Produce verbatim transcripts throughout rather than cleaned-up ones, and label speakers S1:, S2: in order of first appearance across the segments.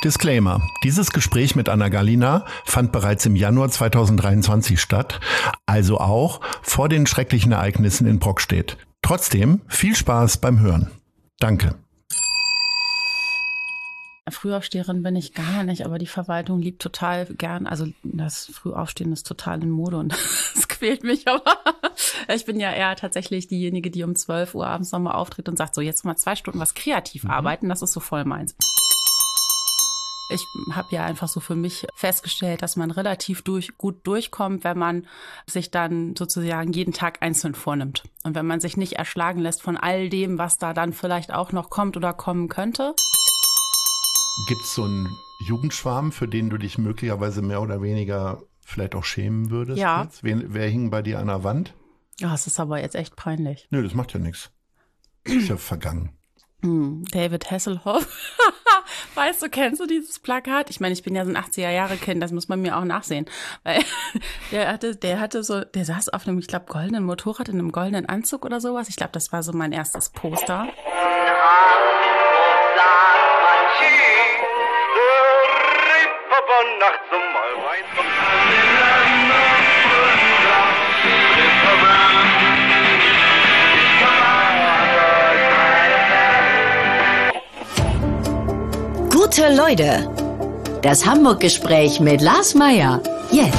S1: Disclaimer. Dieses Gespräch mit Anna Gallina fand bereits im Januar zweitausenddreiundzwanzig statt, also auch vor den schrecklichen Ereignissen in Brockstedt. Trotzdem viel Spaß beim Hören. Danke.
S2: Frühaufsteherin bin ich gar nicht, aber die Verwaltung liebt total gern, also das Frühaufstehen ist total in Mode und das quält mich, aber ich bin ja eher tatsächlich diejenige, die um zwölf Uhr abends nochmal auftritt und sagt, so jetzt mal zwei Stunden was kreativ arbeiten, das ist so voll meins. Ich habe ja einfach so für mich festgestellt, dass man relativ durch, gut durchkommt, wenn man sich dann sozusagen jeden Tag einzeln vornimmt. Und wenn man sich nicht erschlagen lässt von all dem, was da dann vielleicht auch noch kommt oder kommen könnte.
S1: Gibt es so einen Jugendschwarm, für den du dich möglicherweise mehr oder weniger vielleicht auch schämen würdest?
S2: Ja.
S1: Jetzt? Wer, wer hing bei dir an der Wand?
S2: Ja, das ist aber jetzt echt peinlich.
S1: Nö, das macht ja nichts. Ist ja vergangen.
S2: David Hasselhoff. Weißt du, kennst du dieses Plakat? Ich meine, ich bin ja so ein achtziger-Jahre-Kind, das muss man mir auch nachsehen. Weil der hatte, der hatte so, der saß auf einem, ich glaube, goldenen Motorrad in einem goldenen Anzug oder sowas. Ich glaube, das war so mein erstes Poster.
S3: Gute Leute, das Hamburg-Gespräch mit Lars Meyer, jetzt.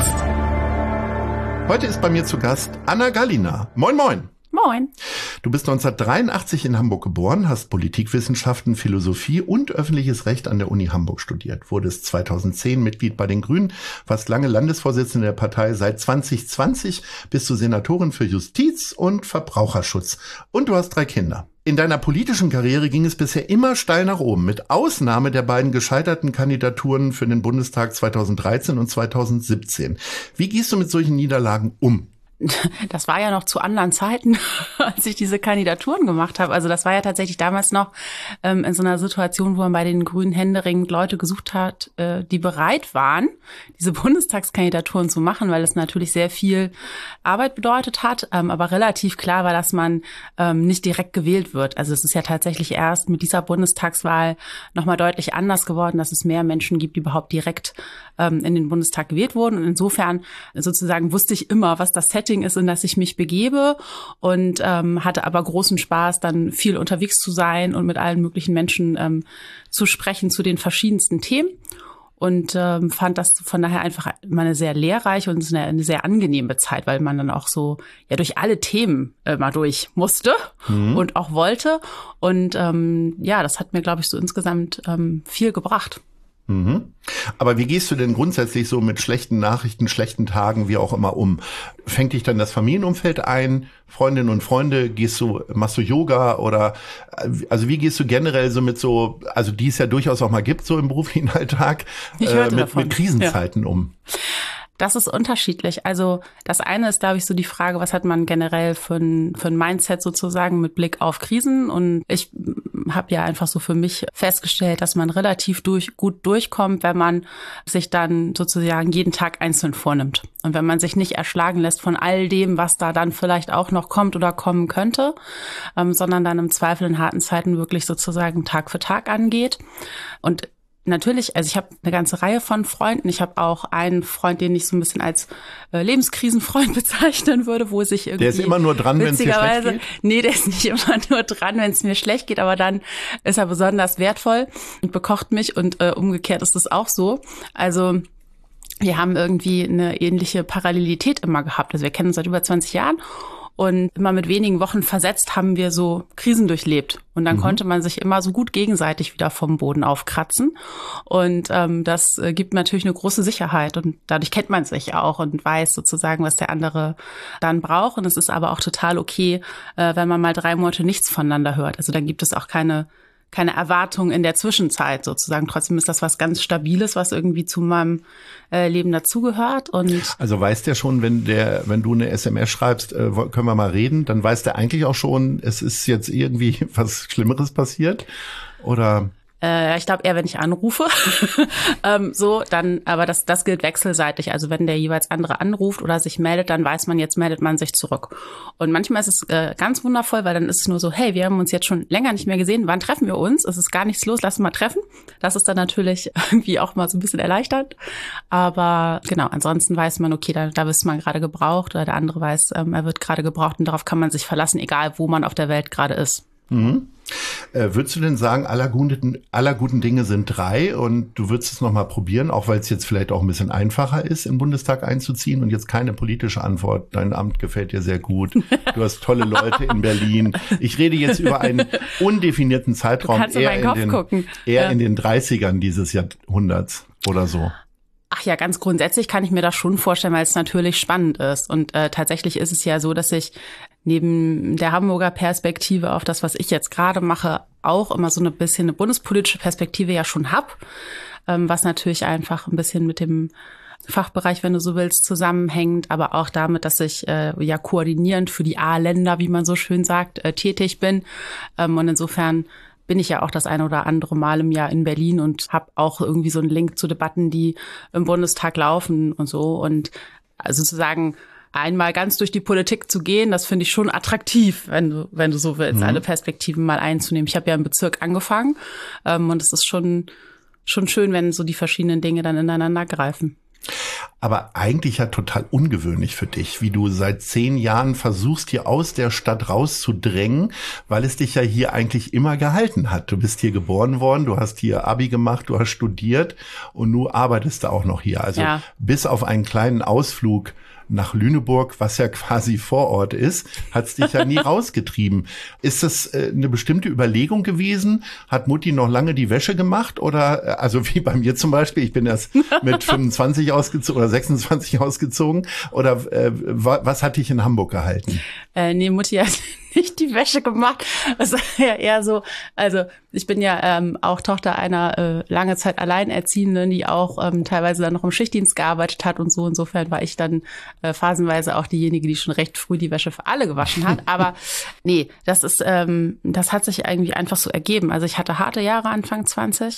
S1: Heute ist bei mir zu Gast Anna Gallina. Moin, moin.
S2: Moin.
S1: Du bist neunzehnhundertdreiundachtzig in Hamburg geboren, hast Politikwissenschaften, Philosophie und öffentliches Recht an der Uni Hamburg studiert, wurdest zweitausendzehn Mitglied bei den Grünen, warst lange Landesvorsitzende der Partei, seit zwanzig zwanzig bist du Senatorin für Justiz und Verbraucherschutz und du hast drei Kinder. In deiner politischen Karriere ging es bisher immer steil nach oben, mit Ausnahme der beiden gescheiterten Kandidaturen für den Bundestag zweitausenddreizehn und zweitausendsiebzehn. Wie gehst du mit solchen Niederlagen um?
S2: Das war ja noch zu anderen Zeiten, als ich diese Kandidaturen gemacht habe. Also das war ja tatsächlich damals noch ähm, in so einer Situation, wo man bei den Grünen händeringend Leute gesucht hat, äh, die bereit waren, diese Bundestagskandidaturen zu machen, weil es natürlich sehr viel Arbeit bedeutet hat, ähm, aber relativ klar war, dass man ähm, nicht direkt gewählt wird. Also es ist ja tatsächlich erst mit dieser Bundestagswahl nochmal deutlich anders geworden, dass es mehr Menschen gibt, die überhaupt direkt ähm, in den Bundestag gewählt wurden. Und insofern sozusagen wusste ich immer, was das Setting ist, in das ich mich begebe und ähm, hatte aber großen Spaß, dann viel unterwegs zu sein und mit allen möglichen Menschen ähm, zu sprechen zu den verschiedensten Themen und ähm, fand das von daher einfach immer eine sehr lehrreiche und eine, eine sehr angenehme Zeit, weil man dann auch so ja durch alle Themen äh, mal durch musste mhm. und auch wollte und ähm, ja, das hat mir, glaube ich, so insgesamt ähm, viel gebracht.
S1: Mhm. Aber wie gehst du denn grundsätzlich so mit schlechten Nachrichten, schlechten Tagen, wie auch immer um? Fängt dich dann das Familienumfeld ein? Freundinnen und Freunde? Gehst du, machst du Yoga oder, also wie gehst du generell so mit so, also die es ja durchaus auch mal gibt, so im beruflichen Alltag, äh, mit, mit Krisenzeiten ja. um?
S2: Das ist unterschiedlich. Also das eine ist, glaube ich, so die Frage, was hat man generell für ein, für ein Mindset sozusagen mit Blick auf Krisen? Und ich habe ja einfach so für mich festgestellt, dass man relativ durch, gut durchkommt, wenn man sich dann sozusagen jeden Tag einzeln vornimmt. Und wenn man sich nicht erschlagen lässt von all dem, was da dann vielleicht auch noch kommt oder kommen könnte, ähm, sondern dann im Zweifel in harten Zeiten wirklich sozusagen Tag für Tag angeht. Und natürlich, also ich habe eine ganze Reihe von Freunden. Ich habe auch einen Freund, den ich so ein bisschen als äh, Lebenskrisenfreund bezeichnen würde, wo sich irgendwie...
S1: Der ist immer nur dran, wenn es dir schlecht geht?
S2: Nee, der ist nicht immer nur dran, wenn es mir schlecht geht, aber dann ist er besonders wertvoll und bekocht mich und äh, umgekehrt ist das auch so. Also wir haben irgendwie eine ähnliche Parallelität immer gehabt. Also wir kennen uns seit über zwanzig Jahren. Und immer mit wenigen Wochen versetzt haben wir so Krisen durchlebt. Und dann mhm. konnte man sich immer so gut gegenseitig wieder vom Boden aufkratzen. Und ähm, das äh, gibt natürlich eine große Sicherheit. Und dadurch kennt man sich auch und weiß sozusagen, was der andere dann braucht. Und es ist aber auch total okay, äh, wenn man mal drei Monate nichts voneinander hört. Also dann gibt es auch keine keine Erwartung in der Zwischenzeit sozusagen. Trotzdem ist das was ganz Stabiles, was irgendwie zu meinem äh, Leben dazugehört. Und
S1: also weiß der schon, wenn der, wenn du eine S M S schreibst, äh, können wir mal reden, dann weiß der eigentlich auch schon, es ist jetzt irgendwie was Schlimmeres passiert? Oder?
S2: Äh, ich glaube eher, wenn ich anrufe. ähm, so, dann, aber das, das gilt wechselseitig. Also wenn der jeweils andere anruft oder sich meldet, dann weiß man, jetzt meldet man sich zurück. Und manchmal ist es äh, ganz wundervoll, weil dann ist es nur so, hey, wir haben uns jetzt schon länger nicht mehr gesehen. Wann treffen wir uns? Es ist gar nichts los, lass uns mal treffen. Das ist dann natürlich irgendwie auch mal so ein bisschen erleichternd. Aber genau, ansonsten weiß man, okay, da, da ist man gerade gebraucht, oder der andere weiß, ähm, er wird gerade gebraucht, und darauf kann man sich verlassen, egal wo man auf der Welt gerade ist.
S1: Mhm. Äh, würdest du denn sagen, aller guten, aller guten Dinge sind drei, und du würdest es nochmal probieren, auch weil es jetzt vielleicht auch ein bisschen einfacher ist, im Bundestag einzuziehen, und jetzt keine politische Antwort. Dein Amt gefällt dir sehr gut. Du hast tolle Leute in Berlin. Ich rede jetzt über einen undefinierten Zeitraum, eher, in den, gucken. eher ja. in den dreißigern dieses Jahrhunderts oder so.
S2: Ach ja, ganz grundsätzlich kann ich mir das schon vorstellen, weil es natürlich spannend ist. Und äh, tatsächlich ist es ja so, dass ich neben der Hamburger Perspektive auf das, was ich jetzt gerade mache, auch immer so ein bisschen eine bundespolitische Perspektive ja schon hab, ähm, was natürlich einfach ein bisschen mit dem Fachbereich, wenn du so willst, zusammenhängt, aber auch damit, dass ich äh, ja koordinierend für die A-Länder, wie man so schön sagt, äh, tätig bin. Ähm, und insofern bin ich ja auch das eine oder andere Mal im Jahr in Berlin und habe auch irgendwie so einen Link zu Debatten, die im Bundestag laufen und so. Und also sozusagen einmal ganz durch die Politik zu gehen, das finde ich schon attraktiv, wenn du, wenn du so willst, mhm. alle Perspektiven mal einzunehmen. Ich habe ja im Bezirk angefangen ähm, und es ist schon, schon schön, wenn so die verschiedenen Dinge dann ineinander greifen.
S1: Aber eigentlich ja total ungewöhnlich für dich, wie du seit zehn Jahren versuchst, hier aus der Stadt rauszudrängen, weil es dich ja hier eigentlich immer gehalten hat. Du bist hier geboren worden, du hast hier Abi gemacht, du hast studiert und du arbeitest da auch noch hier. Also ja. bis auf einen kleinen Ausflug nach Lüneburg, was ja quasi vor Ort ist, hat es dich ja nie rausgetrieben. Ist das äh, eine bestimmte Überlegung gewesen? Hat Mutti noch lange die Wäsche gemacht? Oder, äh, also wie bei mir zum Beispiel, ich bin erst mit fünfundzwanzig ausgezogen oder sechsundzwanzig ausgezogen. Oder äh, was hat dich in Hamburg gehalten?
S2: Äh, nee, Mutti hat nicht die Wäsche gemacht. Das war ja eher so, also ich bin ja ähm, auch Tochter einer äh, lange Zeit Alleinerziehenden, die auch ähm, teilweise dann noch im Schichtdienst gearbeitet hat und so. Insofern war ich dann äh, phasenweise auch diejenige, die schon recht früh die Wäsche für alle gewaschen hat. Aber nee, das ist, ähm, das hat sich irgendwie einfach so ergeben. Also ich hatte harte Jahre Anfang zwanzig,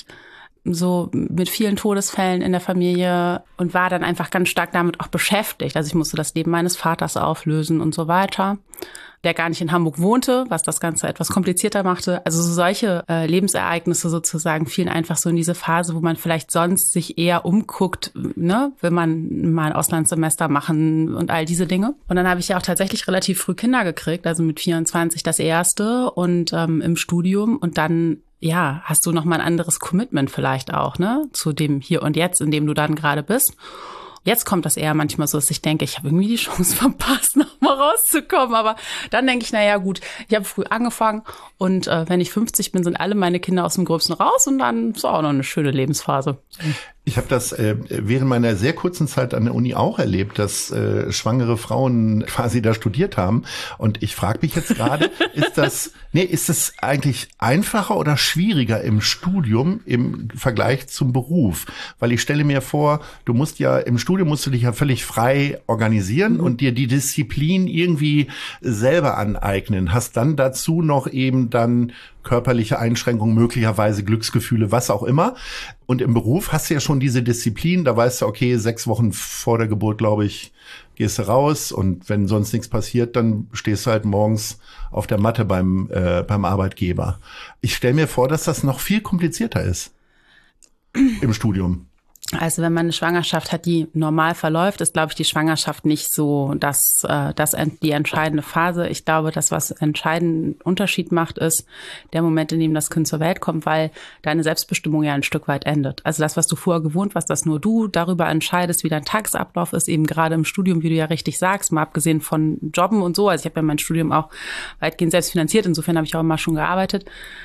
S2: so mit vielen Todesfällen in der Familie, und war dann einfach ganz stark damit auch beschäftigt. Also ich musste das Leben meines Vaters auflösen und so weiter, der gar nicht in Hamburg wohnte, was das Ganze etwas komplizierter machte. Also so solche äh, Lebensereignisse sozusagen fielen einfach so in diese Phase, wo man vielleicht sonst sich eher umguckt, ne, will man mal ein Auslandssemester machen und all diese Dinge. Und dann habe ich ja auch tatsächlich relativ früh Kinder gekriegt, also mit vierundzwanzig das erste und ähm, im Studium, und dann ja, hast du noch mal ein anderes Commitment vielleicht auch, ne, zu dem Hier und Jetzt, in dem du dann gerade bist. Jetzt kommt das eher manchmal so, dass ich denke, ich habe irgendwie die Chance verpasst, noch mal rauszukommen. Aber dann denke ich, na ja, gut, ich habe früh angefangen, und äh, wenn ich fünfzig bin, sind alle meine Kinder aus dem Gröbsten raus, und dann ist auch noch eine schöne Lebensphase.
S1: Ich habe das äh, während meiner sehr kurzen Zeit an der Uni auch erlebt, dass äh, schwangere Frauen quasi da studiert haben. Und ich frage mich jetzt gerade, ist das, nee, ist das eigentlich einfacher oder schwieriger im Studium im Vergleich zum Beruf? Weil ich stelle mir vor, du musst ja im Studium musst du dich ja völlig frei organisieren mhm. und dir die Disziplin irgendwie selber aneignen. Hast dann dazu noch eben dann körperliche Einschränkungen, möglicherweise Glücksgefühle, was auch immer. Und im Beruf hast du ja schon diese Disziplin, da weißt du, okay, sechs Wochen vor der Geburt, glaube ich, gehst du raus, und wenn sonst nichts passiert, dann stehst du halt morgens auf der Matte beim, äh, beim Arbeitgeber. Ich stelle mir vor, dass das noch viel komplizierter ist im Studium.
S2: Also wenn man eine Schwangerschaft hat, die normal verläuft, ist, glaube ich, die Schwangerschaft nicht so das, äh, das die entscheidende Phase. Ich glaube, das, was entscheidenden Unterschied macht, ist der Moment, in dem das Kind zur Welt kommt, weil deine Selbstbestimmung ja ein Stück weit endet. Also das, was du vorher gewohnt warst, dass nur du darüber entscheidest, wie dein Tagesablauf ist, eben gerade im Studium, wie du ja richtig sagst, mal abgesehen von Jobben und so. Also ich habe ja mein Studium auch weitgehend selbst finanziert, insofern habe ich auch immer schon gearbeitet.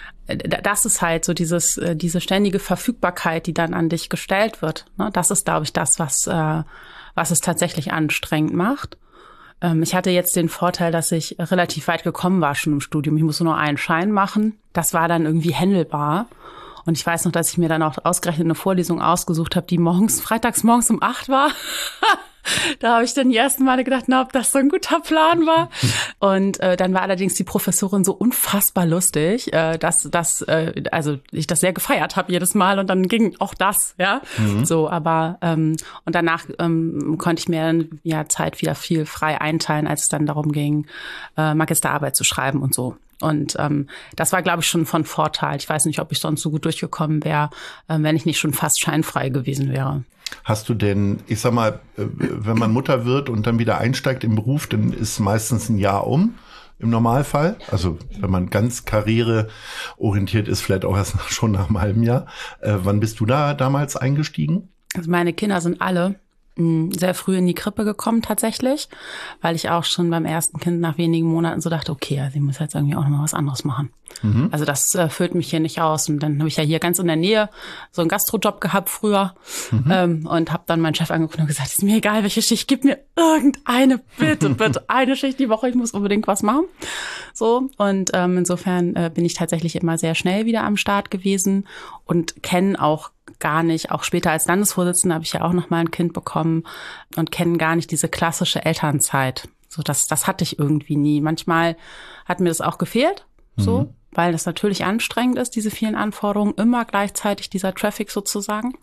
S2: Das ist halt so dieses, diese ständige Verfügbarkeit, die dann an dich gestellt wird. Das ist, glaube ich, das, was, was es tatsächlich anstrengend macht. Ich hatte jetzt den Vorteil, dass ich relativ weit gekommen war schon im Studium. Ich musste nur einen Schein machen. Das war dann irgendwie händelbar. Und ich weiß noch, dass ich mir dann auch ausgerechnet eine Vorlesung ausgesucht habe, die morgens, freitags morgens um acht war. Da habe ich dann die ersten Male gedacht, na, ob das so ein guter Plan war. Und äh, dann war allerdings die Professorin so unfassbar lustig, äh, dass, dass äh, also ich das sehr gefeiert habe jedes Mal und dann ging auch das, ja. Mhm. So, aber ähm, und danach ähm, konnte ich mir ja Zeit wieder viel frei einteilen, als es dann darum ging, äh, Magisterarbeit zu schreiben und so. Und ähm, das war, glaube ich, schon von Vorteil. Ich weiß nicht, ob ich sonst so gut durchgekommen wäre, äh, wenn ich nicht schon fast scheinfrei gewesen wäre.
S1: Hast du denn, ich sag mal, wenn man Mutter wird und dann wieder einsteigt im Beruf, dann ist meistens ein Jahr um im Normalfall. Also wenn man ganz karriereorientiert ist, vielleicht auch erst schon nach einem halben Jahr. Äh, wann bist du da damals eingestiegen?
S2: Also meine Kinder sind alle sehr früh in die Krippe gekommen tatsächlich, weil ich auch schon beim ersten Kind nach wenigen Monaten so dachte, okay, also ich muss jetzt irgendwie auch noch mal was anderes machen. Mhm. Also das äh, füllt mich hier nicht aus. Und dann habe ich ja hier ganz in der Nähe so einen Gastrojob gehabt früher mhm. ähm, und habe dann meinen Chef angeguckt und gesagt, ist mir egal, welche Schicht, gib mir irgendeine, bitte, bitte, eine Schicht die Woche, ich muss unbedingt was machen. So, und ähm, insofern äh, bin ich tatsächlich immer sehr schnell wieder am Start gewesen und kenne auch gar nicht, auch später als Landesvorsitzende habe ich ja auch noch mal ein Kind bekommen und kenne gar nicht diese klassische Elternzeit. So, das, das hatte ich irgendwie nie. Manchmal hat mir das auch gefehlt, so, mhm. weil das natürlich anstrengend ist, diese vielen Anforderungen, immer gleichzeitig dieser Traffic sozusagen.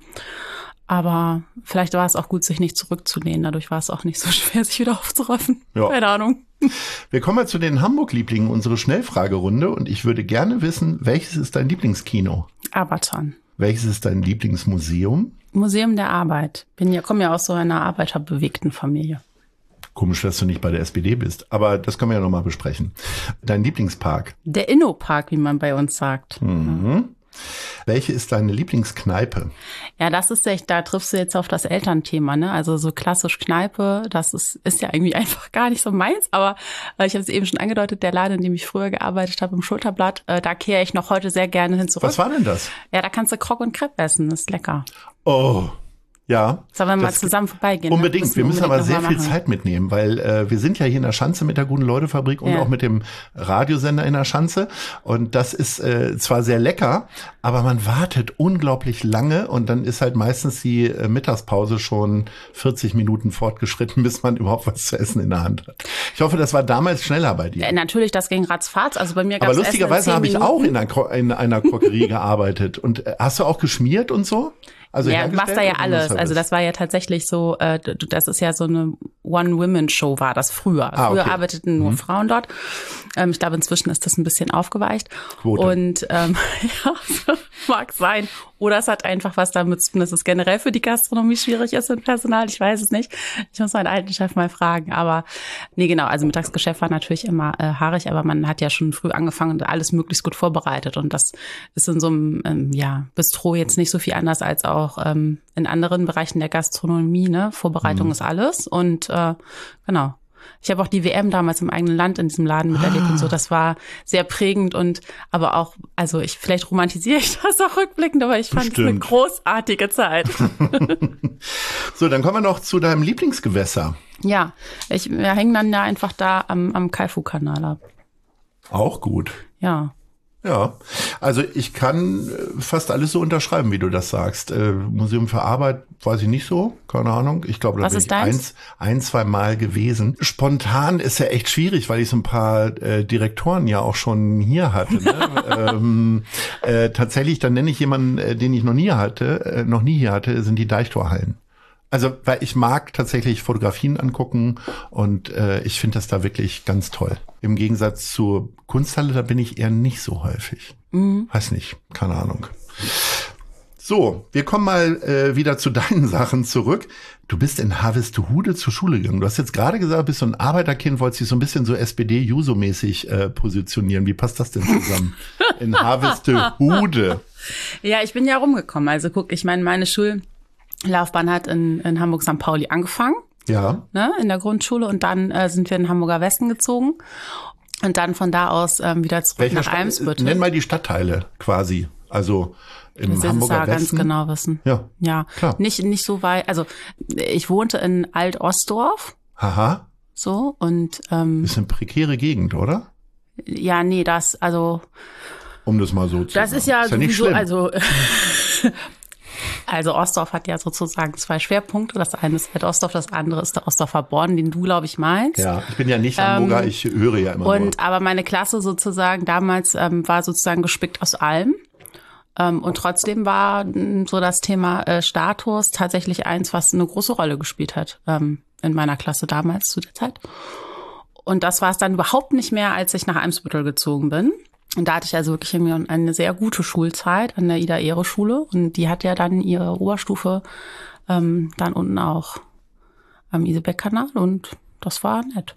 S2: Aber vielleicht war es auch gut, sich nicht zurückzulehnen. Dadurch war es auch nicht so schwer, sich wieder aufzuraffen. Ja. Keine Ahnung.
S1: Wir kommen mal zu den Hamburg-Lieblingen, unsere Schnellfragerunde. Und ich würde gerne wissen, welches ist dein Lieblingskino?
S2: Abaton.
S1: Welches ist dein Lieblingsmuseum?
S2: Museum der Arbeit. Bin ja, komme ja aus so einer arbeiterbewegten Familie.
S1: Komisch, dass du nicht bei der S P D bist. Aber das können wir ja nochmal besprechen. Dein Lieblingspark?
S2: Der Innopark, wie man bei uns sagt.
S1: Mhm. Ja. Welche ist deine Lieblingskneipe?
S2: Ja, das ist echt, da triffst du jetzt auf das Elternthema, ne? Also so klassisch Kneipe, das ist ist ja irgendwie einfach gar nicht so meins, aber äh, ich habe es eben schon angedeutet, der Laden, in dem ich früher gearbeitet habe, im Schulterblatt, äh, da kehre ich noch heute sehr gerne hin zurück.
S1: Was war denn das?
S2: Ja, da kannst du Krog und Crepe essen, das ist lecker.
S1: Oh, ja.
S2: Sollen wir mal zusammen vorbeigehen?
S1: Unbedingt.
S2: Ne?
S1: Wir müssen aber sehr viel Zeit mitnehmen, weil äh, wir sind ja hier in der Schanze mit der Guten-Leute-Fabrik und ja. auch mit dem Radiosender in der Schanze. Und das ist äh, zwar sehr lecker, aber man wartet unglaublich lange und dann ist halt meistens die äh, Mittagspause schon vierzig Minuten fortgeschritten, bis man überhaupt was zu essen in der Hand hat. Ich hoffe, das war damals schneller bei dir.
S2: Ja, natürlich, das ging ratzfatz. Also bei mir gab's
S1: aber lustigerweise habe ich auch in einer, in einer Krokerie gearbeitet. Und äh, hast du auch geschmiert und so? Also
S2: ja, du machst da ja alles. Also das war ja tatsächlich so, äh, das ist ja so eine One-Women-Show war das früher. Ah, okay. Früher arbeiteten nur mhm. Frauen dort. Ähm, ich glaube, inzwischen ist das ein bisschen aufgeweicht. Quote. Und ähm, ja, mag sein. Oder es hat einfach was damit zu tun, dass es generell für die Gastronomie schwierig ist mit Personal. Ich weiß es nicht. Ich muss meinen alten Chef mal fragen. Aber nee, genau. Also Mittagsgeschäft war natürlich immer äh, haarig, aber man hat ja schon früh angefangen und alles möglichst gut vorbereitet. Und das ist in so einem ähm, ja, Bistro jetzt nicht so viel anders als auch ähm, in anderen Bereichen der Gastronomie. Ne? Vorbereitung mhm. ist alles. Und äh, genau. Ich habe auch die W M damals im eigenen Land in diesem Laden miterlebt ah. und so. Das war sehr prägend und aber auch, also ich vielleicht romantisiere ich das auch rückblickend, aber ich fand es eine großartige Zeit.
S1: So, dann kommen wir noch zu deinem Lieblingsgewässer.
S2: Ja, ich, wir hängen dann ja einfach da am, am Kaifu-Kanal ab.
S1: Auch gut.
S2: Ja.
S1: Ja, also ich kann fast alles so unterschreiben, wie du das sagst. Äh, Museum für Arbeit weiß ich nicht so, keine Ahnung. Ich glaube, da
S2: Was
S1: bin ich eins, ein, zwei Mal gewesen. Spontan ist ja echt schwierig, weil ich so ein paar äh, Direktoren ja auch schon hier hatte. Ne? ähm, äh, tatsächlich, dann nenne ich jemanden, äh, den ich noch nie hatte, äh, noch nie hier hatte, sind die Deichtorhallen. Also, weil ich mag tatsächlich Fotografien angucken und äh, ich finde das da wirklich ganz toll. Im Gegensatz zur Kunsthalle, da bin ich eher nicht so häufig. Mhm. Weiß nicht, keine Ahnung. So, wir kommen mal äh, wieder zu deinen Sachen zurück. Du bist in Harvestehude zur Schule gegangen. Du hast jetzt gerade gesagt, bist so ein Arbeiterkind, wolltest dich so ein bisschen so S P D-Juso-mäßig äh, positionieren. Wie passt das denn zusammen? In Harvestehude.
S2: Ja, ich bin ja rumgekommen. Also guck, ich meine, meine Schul Laufbahn hat in, in Hamburg-Sankt Pauli angefangen,
S1: ja,
S2: ne, in der Grundschule und dann äh, sind wir in Hamburger Westen gezogen und dann von da aus ähm, wieder zurück Welcher nach Stadt, Eimsbüttel.
S1: Nenn mal die Stadtteile quasi, also im das Hamburger ja Westen.
S2: Ganz genau wissen.
S1: Ja,
S2: ja, klar. Nicht nicht so weit. Also ich wohnte in Alt-Ostdorf.
S1: Aha.
S2: So und ähm,
S1: ist eine prekäre Gegend, oder?
S2: Ja, nee, das also.
S1: Um das mal so zu
S2: Das
S1: sagen.
S2: ist ja,
S1: ist ja nicht
S2: sowieso,
S1: schlimm.
S2: also. Also Ostdorf hat ja sozusagen zwei Schwerpunkte. Das eine ist Ed Ostdorf, das andere ist der Ostdorfer Born, den du, glaube ich, meinst.
S1: Ja, ich bin ja nicht Hamburger, ähm, ich höre ja immer
S2: und,
S1: nur.
S2: Aber meine Klasse sozusagen damals ähm, war sozusagen gespickt aus allem. Ähm, und trotzdem war so das Thema äh, Status tatsächlich eins, was eine große Rolle gespielt hat ähm, in meiner Klasse damals zu der Zeit. Und das war es dann überhaupt nicht mehr, als ich nach Eimsbüttel gezogen bin. Und da hatte ich also wirklich eine sehr gute Schulzeit an der Ida-Ehre-Schule. Und die hat ja dann ihre Oberstufe ähm, dann unten auch am Isebeck-Kanal. Und das war nett.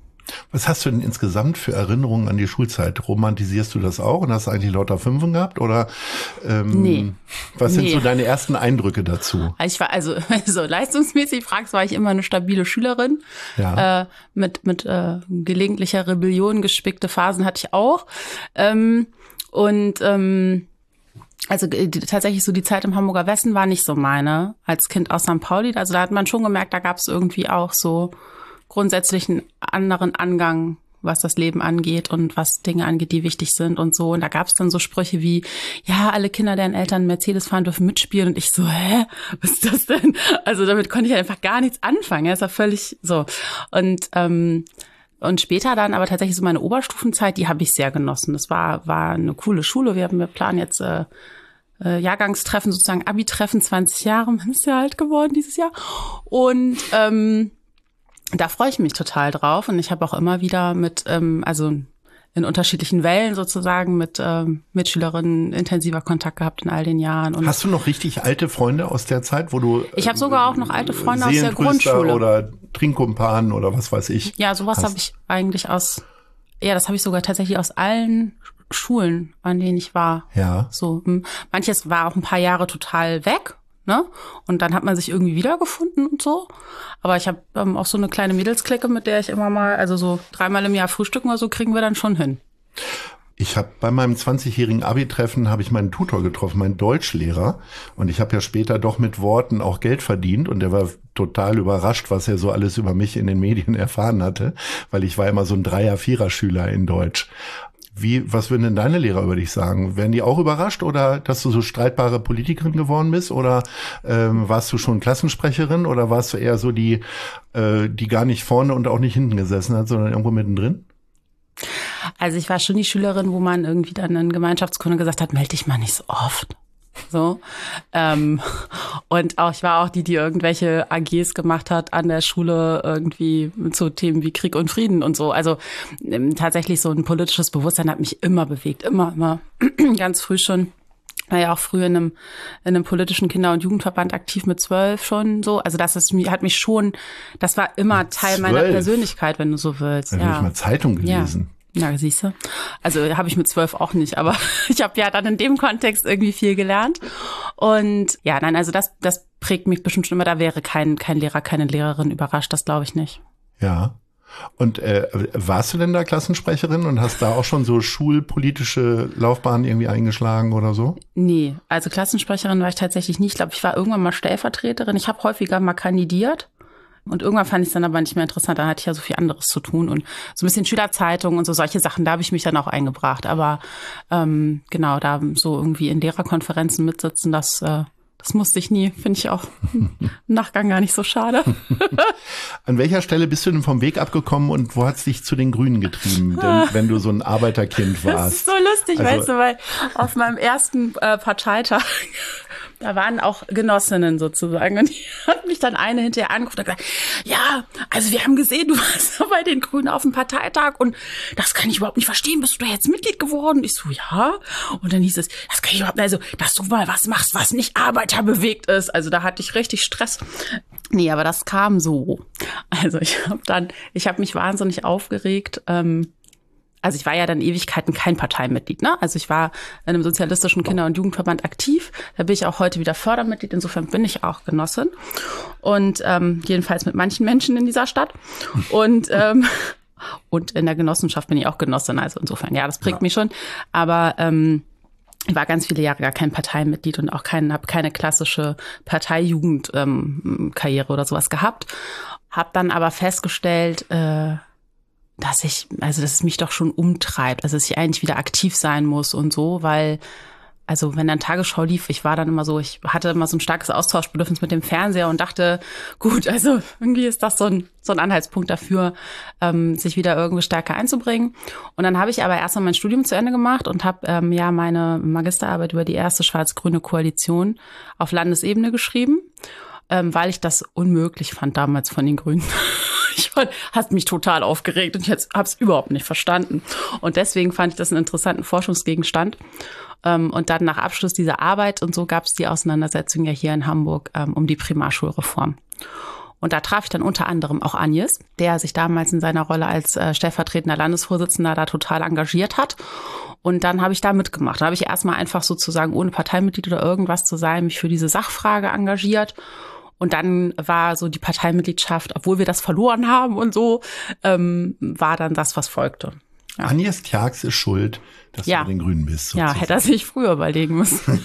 S1: Was hast du denn insgesamt für Erinnerungen an die Schulzeit? Romantisierst du das auch und hast eigentlich lauter Fünfen gehabt? Oder ähm,
S2: nee.
S1: was sind
S2: nee.
S1: so deine ersten Eindrücke dazu?
S2: Ich war also so leistungsmäßig fragst, war ich immer eine stabile Schülerin.
S1: Ja.
S2: Äh, mit mit äh, gelegentlicher Rebellion gespickte Phasen hatte ich auch. Ähm, und ähm, Also die, tatsächlich so die Zeit im Hamburger Westen war nicht so meine als Kind aus Sankt Pauli. Also da hat man schon gemerkt, da gab es irgendwie auch so grundsätzlich einen anderen Angang, was das Leben angeht und was Dinge angeht, die wichtig sind und so. Und da gab es dann so Sprüche wie, ja, alle Kinder, deren Eltern Mercedes fahren, dürfen mitspielen. Und ich so, hä, was ist das denn? Also damit konnte ich einfach gar nichts anfangen. Das war völlig so. Und ähm, und später dann aber tatsächlich so meine Oberstufenzeit, die habe ich sehr genossen. Das war war eine coole Schule. Wir haben wir planen jetzt äh, äh, Jahrgangstreffen, sozusagen Abi-Treffen, zwanzig Jahre. Man ist ja alt geworden dieses Jahr. Und ähm, da freue ich mich total drauf. Und ich habe auch immer wieder mit, ähm, also in unterschiedlichen Wellen sozusagen mit ähm, Mitschülerinnen intensiver Kontakt gehabt in all den Jahren. Und
S1: hast du noch richtig alte Freunde aus der Zeit, wo du
S2: Ich habe sogar auch noch alte Freunde aus der Grundschule.
S1: Oder Trinkkumpanen oder was weiß ich.
S2: Ja, sowas habe ich eigentlich aus, ja, das habe ich sogar tatsächlich aus allen Schulen, an denen ich war.
S1: Ja.
S2: So, manches war auch ein paar Jahre total weg. Ne? Und dann hat man sich irgendwie wiedergefunden und so. Aber ich habe ähm, auch so eine kleine Mädelsklicke, mit der ich immer mal, also so dreimal im Jahr frühstücken oder so, kriegen wir dann schon hin.
S1: Ich habe bei meinem zwanzigjährigen Abi-Treffen habe ich meinen Tutor getroffen, meinen Deutschlehrer. Und ich habe ja später doch mit Worten auch Geld verdient. Und der war total überrascht, was er so alles über mich in den Medien erfahren hatte. Weil ich war immer so ein Dreier-, Vierer-Schüler in Deutsch. Wie, was würden denn deine Lehrer über dich sagen? Wären die auch überrascht oder dass du so streitbare Politikerin geworden bist? Oder ähm, warst du schon Klassensprecherin oder warst du eher so die, äh, die gar nicht vorne und auch nicht hinten gesessen hat, sondern irgendwo mittendrin?
S2: Also ich war schon die Schülerin, wo man irgendwie dann in Gemeinschaftskunde gesagt hat, melde dich mal nicht so oft. So. Ähm, und auch ich war auch die, die irgendwelche A Gs gemacht hat an der Schule irgendwie zu Themen wie Krieg und Frieden und so. Also ähm, tatsächlich so ein politisches Bewusstsein hat mich immer bewegt, immer, immer, ganz früh schon. War ja auch früh in einem, in einem politischen Kinder- und Jugendverband aktiv mit zwölf schon so. Also das ist, hat mich schon, das war immer mit Teil zwölf? Meiner Persönlichkeit, wenn du so willst.
S1: Dann
S2: ja.
S1: habe ich mal Zeitung gelesen.
S2: Ja. Na, siehst du. Also habe ich mit zwölf auch nicht, aber ich habe ja dann in dem Kontext irgendwie viel gelernt. Und ja, nein, also das, das prägt mich bestimmt schon immer. Da wäre kein, kein Lehrer, keine Lehrerin überrascht, das glaube ich nicht.
S1: Ja. Und äh, warst du denn da Klassensprecherin und hast da auch schon so schulpolitische Laufbahn irgendwie eingeschlagen oder so?
S2: Nee, also Klassensprecherin war ich tatsächlich nicht. Ich glaube, ich war irgendwann mal Stellvertreterin. Ich habe häufiger mal kandidiert. Und irgendwann fand ich es dann aber nicht mehr interessant. Da hatte ich ja so viel anderes zu tun. Und so ein bisschen Schülerzeitung und so solche Sachen, da habe ich mich dann auch eingebracht. Aber ähm, genau, da so irgendwie in Lehrerkonferenzen mitsitzen, das, äh, das musste ich nie. Finde ich auch im Nachgang gar nicht so schade.
S1: An welcher Stelle bist du denn vom Weg abgekommen und wo hat es dich zu den Grünen getrieben, denn, wenn du so ein Arbeiterkind warst?
S2: Das ist so lustig,
S1: also,
S2: weißt du, weil auf meinem ersten äh, Parteitag da waren auch Genossinnen sozusagen und die hat mich dann eine hinterher angerufen und gesagt, ja, also wir haben gesehen, du warst bei den Grünen auf dem Parteitag und das kann ich überhaupt nicht verstehen, bist du da jetzt Mitglied geworden? Ich so, ja. Und dann hieß es, das kann ich überhaupt nicht, also, dass du mal was machst, was nicht arbeiterbewegt ist. Also da hatte ich richtig Stress. Nee, aber das kam so. Also ich habe dann, ich habe mich wahnsinnig aufgeregt, ähm, also ich war ja dann Ewigkeiten kein Parteimitglied, ne? Also ich war in einem sozialistischen Kinder- und Jugendverband aktiv. Da bin ich auch heute wieder Fördermitglied. Insofern bin ich auch Genossin. Und ähm, jedenfalls mit manchen Menschen in dieser Stadt. Und ähm, und in der Genossenschaft bin ich auch Genossin. Also insofern, ja, das prägt ja. mich schon. Aber ähm, ich war ganz viele Jahre gar kein Parteimitglied und auch kein, habe keine klassische Parteijugendkarriere ähm, oder sowas gehabt. Hab dann aber festgestellt, äh, dass ich, also dass es mich doch schon umtreibt, also dass ich eigentlich wieder aktiv sein muss und so, weil also wenn dann Tagesschau lief, ich war dann immer so, ich hatte immer so ein starkes Austauschbedürfnis mit dem Fernseher und dachte, gut, also irgendwie ist das so ein, so ein Anhaltspunkt dafür, ähm, sich wieder irgendwie stärker einzubringen. Und dann habe ich aber erstmal mein Studium zu Ende gemacht und habe ähm, ja meine Magisterarbeit über die erste schwarz-grüne Koalition auf Landesebene geschrieben, ähm, weil ich das unmöglich fand damals von den Grünen. Ich fand, hat mich total aufgeregt und ich habe es überhaupt nicht verstanden. Und deswegen fand ich das einen interessanten Forschungsgegenstand. Und dann nach Abschluss dieser Arbeit und so gab es die Auseinandersetzung ja hier in Hamburg um die Primarschulreform. Und da traf ich dann unter anderem auch Agnes, der sich damals in seiner Rolle als stellvertretender Landesvorsitzender da total engagiert hat. Und dann habe ich da mitgemacht. Da habe ich erstmal einfach sozusagen ohne Parteimitglied oder irgendwas zu sein, mich für diese Sachfrage engagiert. Und dann war so die Parteimitgliedschaft, obwohl wir das verloren haben und so, ähm, war dann das, was folgte.
S1: Ja. Agnes Tjax ist schuld, dass ja. du bei den Grünen bist.
S2: Sozusagen. Ja, hätte er sich früher überlegen müssen.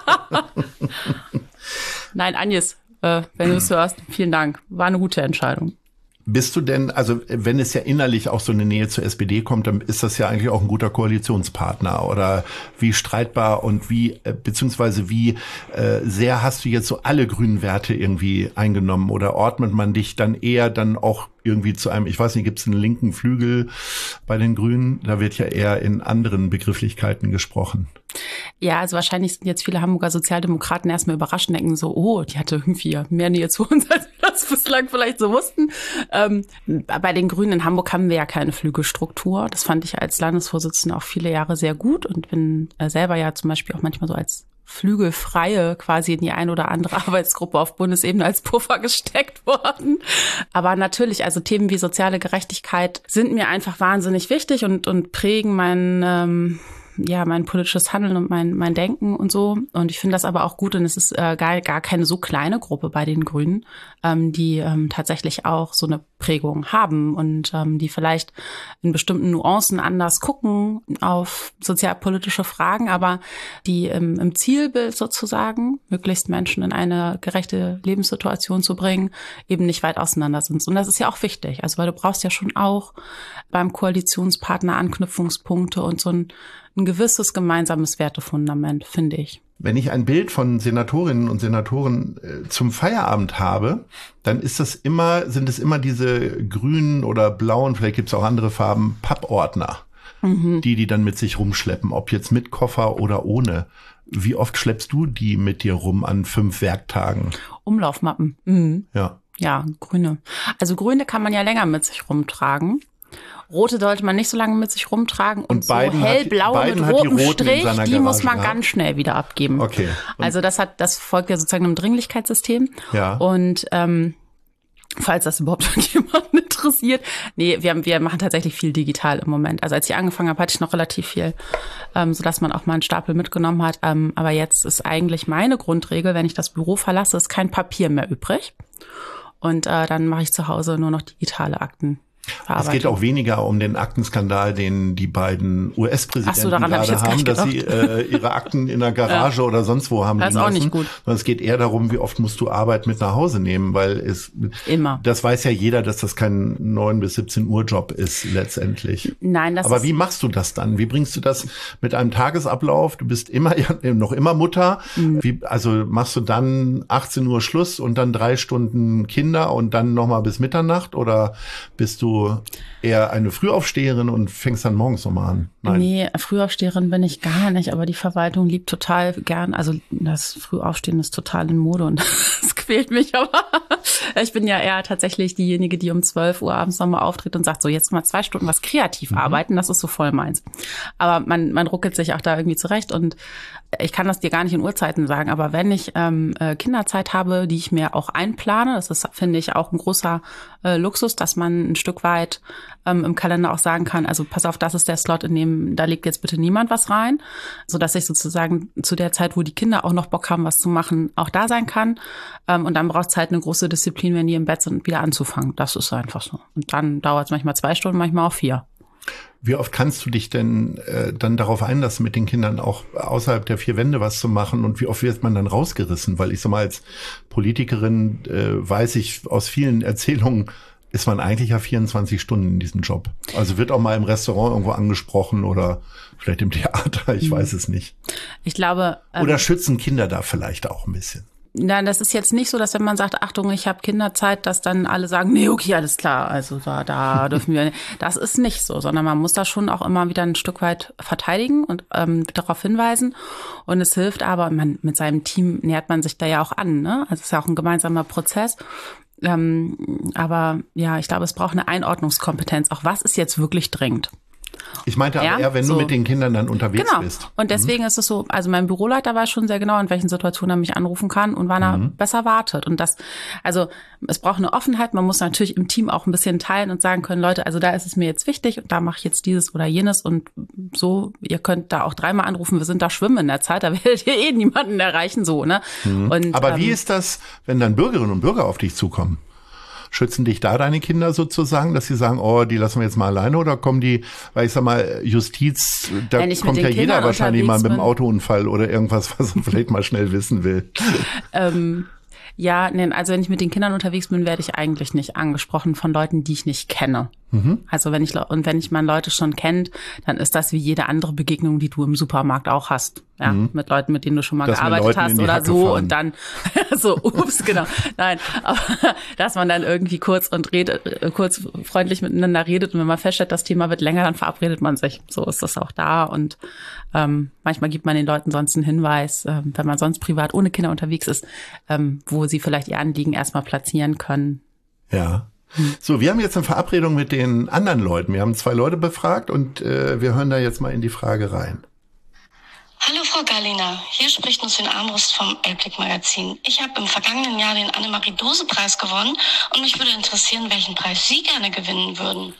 S2: Nein, Agnes, äh, wenn du es hörst, vielen Dank. War eine gute Entscheidung.
S1: Bist du denn, also wenn es ja innerlich auch so eine Nähe zur S P D kommt, dann ist das ja eigentlich auch ein guter Koalitionspartner. Oder wie streitbar und wie, beziehungsweise wie äh, sehr hast du jetzt so alle grünen Werte irgendwie eingenommen? Oder ordnet man dich dann eher dann auch irgendwie zu einem, ich weiß nicht, gibt es einen linken Flügel bei den Grünen? Da wird ja eher in anderen Begrifflichkeiten gesprochen.
S2: Ja, also wahrscheinlich sind jetzt viele Hamburger Sozialdemokraten erstmal überrascht und denken so, oh, die hatte irgendwie mehr Nähe zu uns, als wir das bislang vielleicht so wussten. Ähm, bei den Grünen in Hamburg haben wir ja keine Flügelstruktur. Das fand ich als Landesvorsitzende auch viele Jahre sehr gut und bin äh, selber ja zum Beispiel auch manchmal so als Flügelfreie quasi in die ein oder andere Arbeitsgruppe auf Bundesebene als Puffer gesteckt worden. Aber natürlich, also Themen wie soziale Gerechtigkeit sind mir einfach wahnsinnig wichtig und, und prägen mein, ähm, ja, mein politisches Handeln und mein, mein Denken und so. Und ich finde das aber auch gut und es ist äh, gar, gar keine so kleine Gruppe bei den Grünen, ähm, die ähm, tatsächlich auch so eine Prägung haben und ähm, die vielleicht in bestimmten Nuancen anders gucken auf sozialpolitische Fragen, aber die ähm, im Zielbild sozusagen, möglichst Menschen in eine gerechte Lebenssituation zu bringen, eben nicht weit auseinander sind. Und das ist ja auch wichtig, also weil du brauchst ja schon auch beim Koalitionspartner Anknüpfungspunkte und so ein, ein gewisses gemeinsames Wertefundament, finde ich.
S1: Wenn ich ein Bild von Senatorinnen und Senatoren äh, zum Feierabend habe, dann ist das immer, sind es immer diese grünen oder blauen, vielleicht gibt es auch andere Farben, Pappordner, mhm. die die dann mit sich rumschleppen, ob jetzt mit Koffer oder ohne. Wie oft schleppst du die mit dir rum an fünf Werktagen?
S2: Umlaufmappen. Mhm.
S1: Ja.
S2: Ja, grüne. Also grüne kann man ja länger mit sich rumtragen. Rote sollte man nicht so lange mit sich rumtragen und, und so hellblaue mit rotem Strich, die muss man ganz schnell wieder abgeben.
S1: Okay. Und
S2: also das hat, das folgt ja sozusagen einem Dringlichkeitssystem.
S1: Ja.
S2: Und ähm, falls das überhaupt jemanden interessiert, nee, wir, wir machen tatsächlich viel digital im Moment. Also als ich angefangen habe, hatte ich noch relativ viel, ähm, sodass man auch mal einen Stapel mitgenommen hat. Ähm, aber jetzt ist eigentlich meine Grundregel, wenn ich das Büro verlasse, ist kein Papier mehr übrig. Und äh, dann mache ich zu Hause nur noch digitale Akten.
S1: Es geht auch weniger um den Aktenskandal, den die beiden U S-Präsidenten
S2: so, gerade
S1: hab haben, dass sie äh, ihre Akten in der Garage ja. oder sonst wo haben
S2: liegen lassen. Das ist auch nicht gut.
S1: Sondern es geht eher darum, wie oft musst du Arbeit mit nach Hause nehmen, weil es
S2: immer.
S1: Das weiß ja jeder, dass das kein neun bis siebzehn Uhr Job ist letztendlich.
S2: Nein, das
S1: Aber
S2: ist
S1: wie machst du das dann? Wie bringst du das mit einem Tagesablauf? Du bist immer noch immer Mutter. Mhm. Wie, also machst du dann achtzehn Uhr Schluss und dann drei Stunden Kinder und dann nochmal bis Mitternacht oder bist du eher eine Frühaufsteherin und fängst dann morgens nochmal an?
S2: Nein. Nee, Frühaufsteherin bin ich gar nicht, aber die Verwaltung liebt total gern, also das Frühaufstehen ist total in Mode und das quält mich, aber ich bin ja eher tatsächlich diejenige, die um zwölf Uhr abends nochmal auftritt und sagt so, jetzt mal zwei Stunden was kreativ mhm. arbeiten, das ist so voll meins. Aber man, man ruckelt sich auch da irgendwie zurecht und ich kann das dir gar nicht in Uhrzeiten sagen, aber wenn ich ähm, Kinderzeit habe, die ich mir auch einplane, das ist, finde ich, auch ein großer äh, Luxus, dass man ein Stück weit ähm, im Kalender auch sagen kann, also pass auf, das ist der Slot, in dem, da legt jetzt bitte niemand was rein, sodass ich sozusagen zu der Zeit, wo die Kinder auch noch Bock haben, was zu machen, auch da sein kann. Ähm, und dann braucht es halt eine große Disziplin, wenn die im Bett sind, wieder anzufangen. Das ist einfach so. Und dann dauert es manchmal zwei Stunden, manchmal auch vier.
S1: Wie oft kannst du dich denn äh, dann darauf einlassen, mit den Kindern auch außerhalb der vier Wände was zu machen und wie oft wird man dann rausgerissen? Weil ich so mal als Politikerin äh, weiß ich aus vielen Erzählungen, ist man eigentlich ja vierundzwanzig Stunden in diesem Job. Also wird auch mal im Restaurant irgendwo angesprochen oder vielleicht im Theater, ich mhm. weiß es nicht.
S2: Ich glaube. Ähm,
S1: oder schützen Kinder da vielleicht auch ein bisschen?
S2: Nein, das ist jetzt nicht so, dass wenn man sagt, Achtung, ich habe Kinderzeit, dass dann alle sagen, nee, okay, alles klar, also da, da dürfen wir nicht. Das ist nicht so, sondern man muss da schon auch immer wieder ein Stück weit verteidigen und ähm, darauf hinweisen. Und es hilft aber, man, mit seinem Team nähert man sich da ja auch an, ne? Also es ist ja auch ein gemeinsamer Prozess. Ähm, aber ja, ich glaube, es braucht eine Einordnungskompetenz. Auch was ist jetzt wirklich dringend?
S1: Ich meinte aber
S2: ja,
S1: eher, wenn
S2: so.
S1: du mit den Kindern dann unterwegs
S2: genau.
S1: bist.
S2: Und deswegen mhm. ist es so, also mein Büroleiter weiß schon sehr genau, in welchen Situationen er mich anrufen kann und wann er mhm. besser wartet. Und das, also es braucht eine Offenheit. Man muss natürlich im Team auch ein bisschen teilen und sagen können, Leute, also da ist es mir jetzt wichtig und da mache ich jetzt dieses oder jenes und so, ihr könnt da auch dreimal anrufen, wir sind da schwimmen in der Zeit, da werdet ihr eh niemanden erreichen, so, ne?
S1: Mhm.
S2: Und,
S1: aber
S2: ähm,
S1: wie ist das, wenn dann Bürgerinnen und Bürger auf dich zukommen? Schützen dich da deine Kinder sozusagen, dass sie sagen, oh, die lassen wir jetzt mal alleine, oder kommen die, weil ich sag mal, Justiz, da kommt ja jeder
S2: Kindern
S1: wahrscheinlich mal mit einem
S2: bin.
S1: Autounfall oder irgendwas, was er vielleicht mal schnell wissen will.
S2: ähm, ja, nee, also wenn ich mit den Kindern unterwegs bin, werde ich eigentlich nicht angesprochen von Leuten, die ich nicht kenne. Mhm. Also wenn ich, und wenn ich mal Leute schon kennt, dann ist das wie jede andere Begegnung, die du im Supermarkt auch hast. Ja, mhm. mit Leuten, mit denen du schon mal
S1: dass
S2: gearbeitet hast oder
S1: Hacke
S2: so
S1: fahren.
S2: Und dann so, ups, genau. Nein, aber dass man dann irgendwie kurz und redet, kurz freundlich miteinander redet und wenn man feststellt, das Thema wird länger, dann verabredet man sich. So ist das auch da und ähm, manchmal gibt man den Leuten sonst einen Hinweis, ähm, wenn man sonst privat ohne Kinder unterwegs ist, ähm, wo sie vielleicht ihr Anliegen erstmal platzieren können.
S1: Ja. So, wir haben jetzt eine Verabredung mit den anderen Leuten. Wir haben zwei Leute befragt und äh, wir hören da jetzt mal in die Frage rein.
S4: Hallo Frau Gallina, hier spricht Nussin Armbrust vom Elbblick-Magazin. Ich habe im vergangenen Jahr den Annemarie-Dose-Preis gewonnen und mich würde interessieren, welchen Preis Sie gerne gewinnen würden.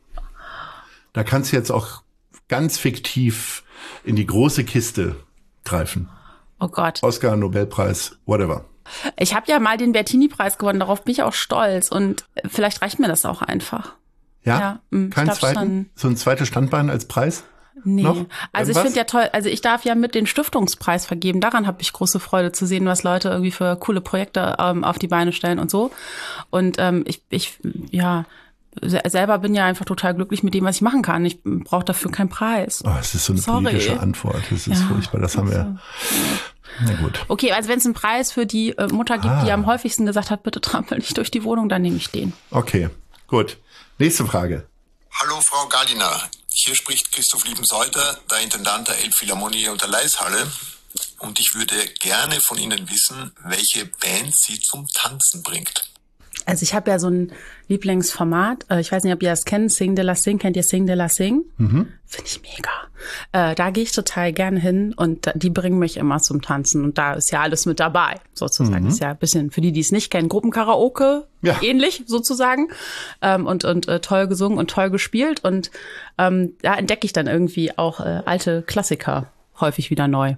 S1: Da kannst du jetzt auch ganz fiktiv in die große Kiste greifen.
S2: Oh Gott.
S1: Oscar, Nobelpreis, whatever.
S2: Ich habe ja mal den Bertini-Preis gewonnen, darauf bin ich auch stolz und vielleicht reicht mir das auch einfach.
S1: Ja?
S2: ja
S1: Kein zweiten? So ein zweites Standbein als Preis?
S2: Nee,
S1: noch?
S2: Also
S1: Irgendwas?
S2: Ich finde ja toll, also ich darf ja mit den Stiftungspreis vergeben, daran habe ich große Freude zu sehen, was Leute irgendwie für coole Projekte ähm, auf die Beine stellen und so. Und ähm, ich, ich, ja, selber bin ja einfach total glücklich mit dem, was ich machen kann. Ich brauche dafür keinen Preis.
S1: Oh, es ist so eine
S2: Sorry.
S1: politische Antwort, das ist ja, furchtbar, das haben wir... Na gut.
S2: Okay, also wenn es einen Preis für die äh, Mutter gibt, ah. die am häufigsten gesagt hat, bitte trampel nicht durch die Wohnung, dann nehme ich den.
S1: Okay, gut. Nächste Frage.
S5: Hallo Frau Gallina, hier spricht Christoph Liebenseuter, der Intendant der Elbphilharmonie und der Leishalle. Und ich würde gerne von Ihnen wissen, welche Band Sie zum Tanzen bringt.
S2: Also ich habe ja so ein Lieblingsformat, ich weiß nicht, ob ihr das kennt, Sing de la Sing, kennt ihr Sing de la Sing? Mhm. Finde ich mega. Äh, da gehe ich total gerne hin und die bringen mich immer zum Tanzen und da ist ja alles mit dabei, sozusagen. Mhm. Ist ja ein bisschen, für die, die es nicht kennen, Gruppenkaraoke, ja. ähnlich sozusagen ähm, und, und äh, toll gesungen und toll gespielt und ähm, da entdecke ich dann irgendwie auch äh, alte Klassiker häufig wieder neu.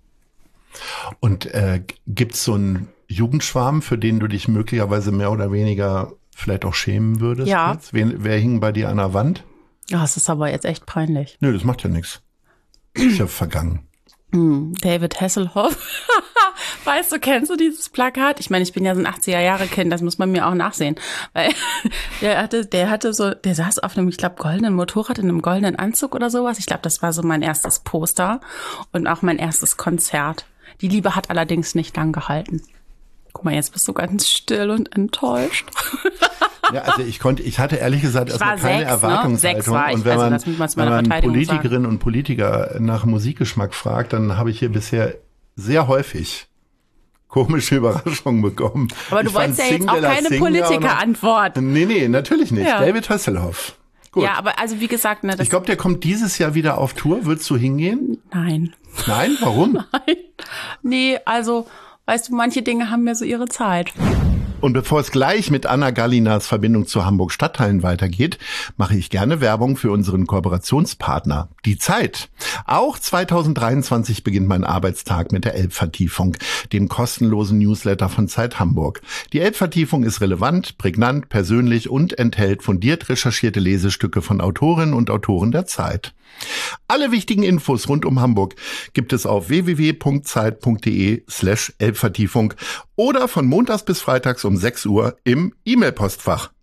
S1: Und äh, gibt's so einen Jugendschwarm, für den du dich möglicherweise mehr oder weniger vielleicht auch schämen würdest?
S2: Ja.
S1: Jetzt? Wer, wer hing bei dir an der Wand?
S2: Ja, das ist aber jetzt echt peinlich.
S1: Nö, das macht ja nichts. Ist ja vergangen.
S2: David Hasselhoff. Weißt du, kennst du dieses Plakat? Ich meine, ich bin ja so ein achtziger-Jahre-Kind, das muss man mir auch nachsehen. Weil der hatte, der hatte so, der saß auf einem, ich glaube, goldenen Motorrad in einem goldenen Anzug oder sowas. Ich glaube, das war so mein erstes Poster und auch mein erstes Konzert. Die Liebe hat allerdings nicht lang gehalten. Guck mal, jetzt bist du ganz still und enttäuscht.
S1: Ja, also ich konnte, ich hatte ehrlich gesagt erstmal keine
S2: sechs,
S1: Erwartungshaltung.
S2: Ne? Sechs war ich,
S1: und wenn
S2: also
S1: man,
S2: das muss man zu
S1: wenn
S2: meiner
S1: man
S2: Verteidigung
S1: Politikerinnen
S2: sagen.
S1: und Politiker nach Musikgeschmack fragt, dann habe ich hier bisher sehr häufig komische Überraschungen bekommen.
S2: Aber du
S1: ich
S2: wolltest ja
S1: Sing
S2: jetzt auch keine Politikerantwort.
S1: Nee, nee, natürlich nicht.
S2: Ja.
S1: David Hasselhoff. Gut.
S2: Ja, aber also wie gesagt, ne, das
S1: ich glaube, der kommt dieses Jahr wieder auf Tour. Würdest du hingehen?
S2: Nein.
S1: Nein? Warum?
S2: Nein. Nee, also, weißt du, manche Dinge haben ja so ihre Zeit.
S1: Und bevor es gleich mit Anna Gallinas Verbindung zu Hamburg Stadtteilen weitergeht, mache ich gerne Werbung für unseren Kooperationspartner, die Zeit. Auch zweitausenddreiundzwanzig beginnt mein Arbeitstag mit der Elbvertiefung, dem kostenlosen Newsletter von Zeit Hamburg. Die Elbvertiefung ist relevant, prägnant, persönlich und enthält fundiert recherchierte Lesestücke von Autorinnen und Autoren der Zeit. Alle wichtigen Infos rund um Hamburg gibt es auf w w w punkt zeit punkt d e slash Elbvertiefung oder von montags bis freitags um sechs Uhr im E-Mail-Postfach.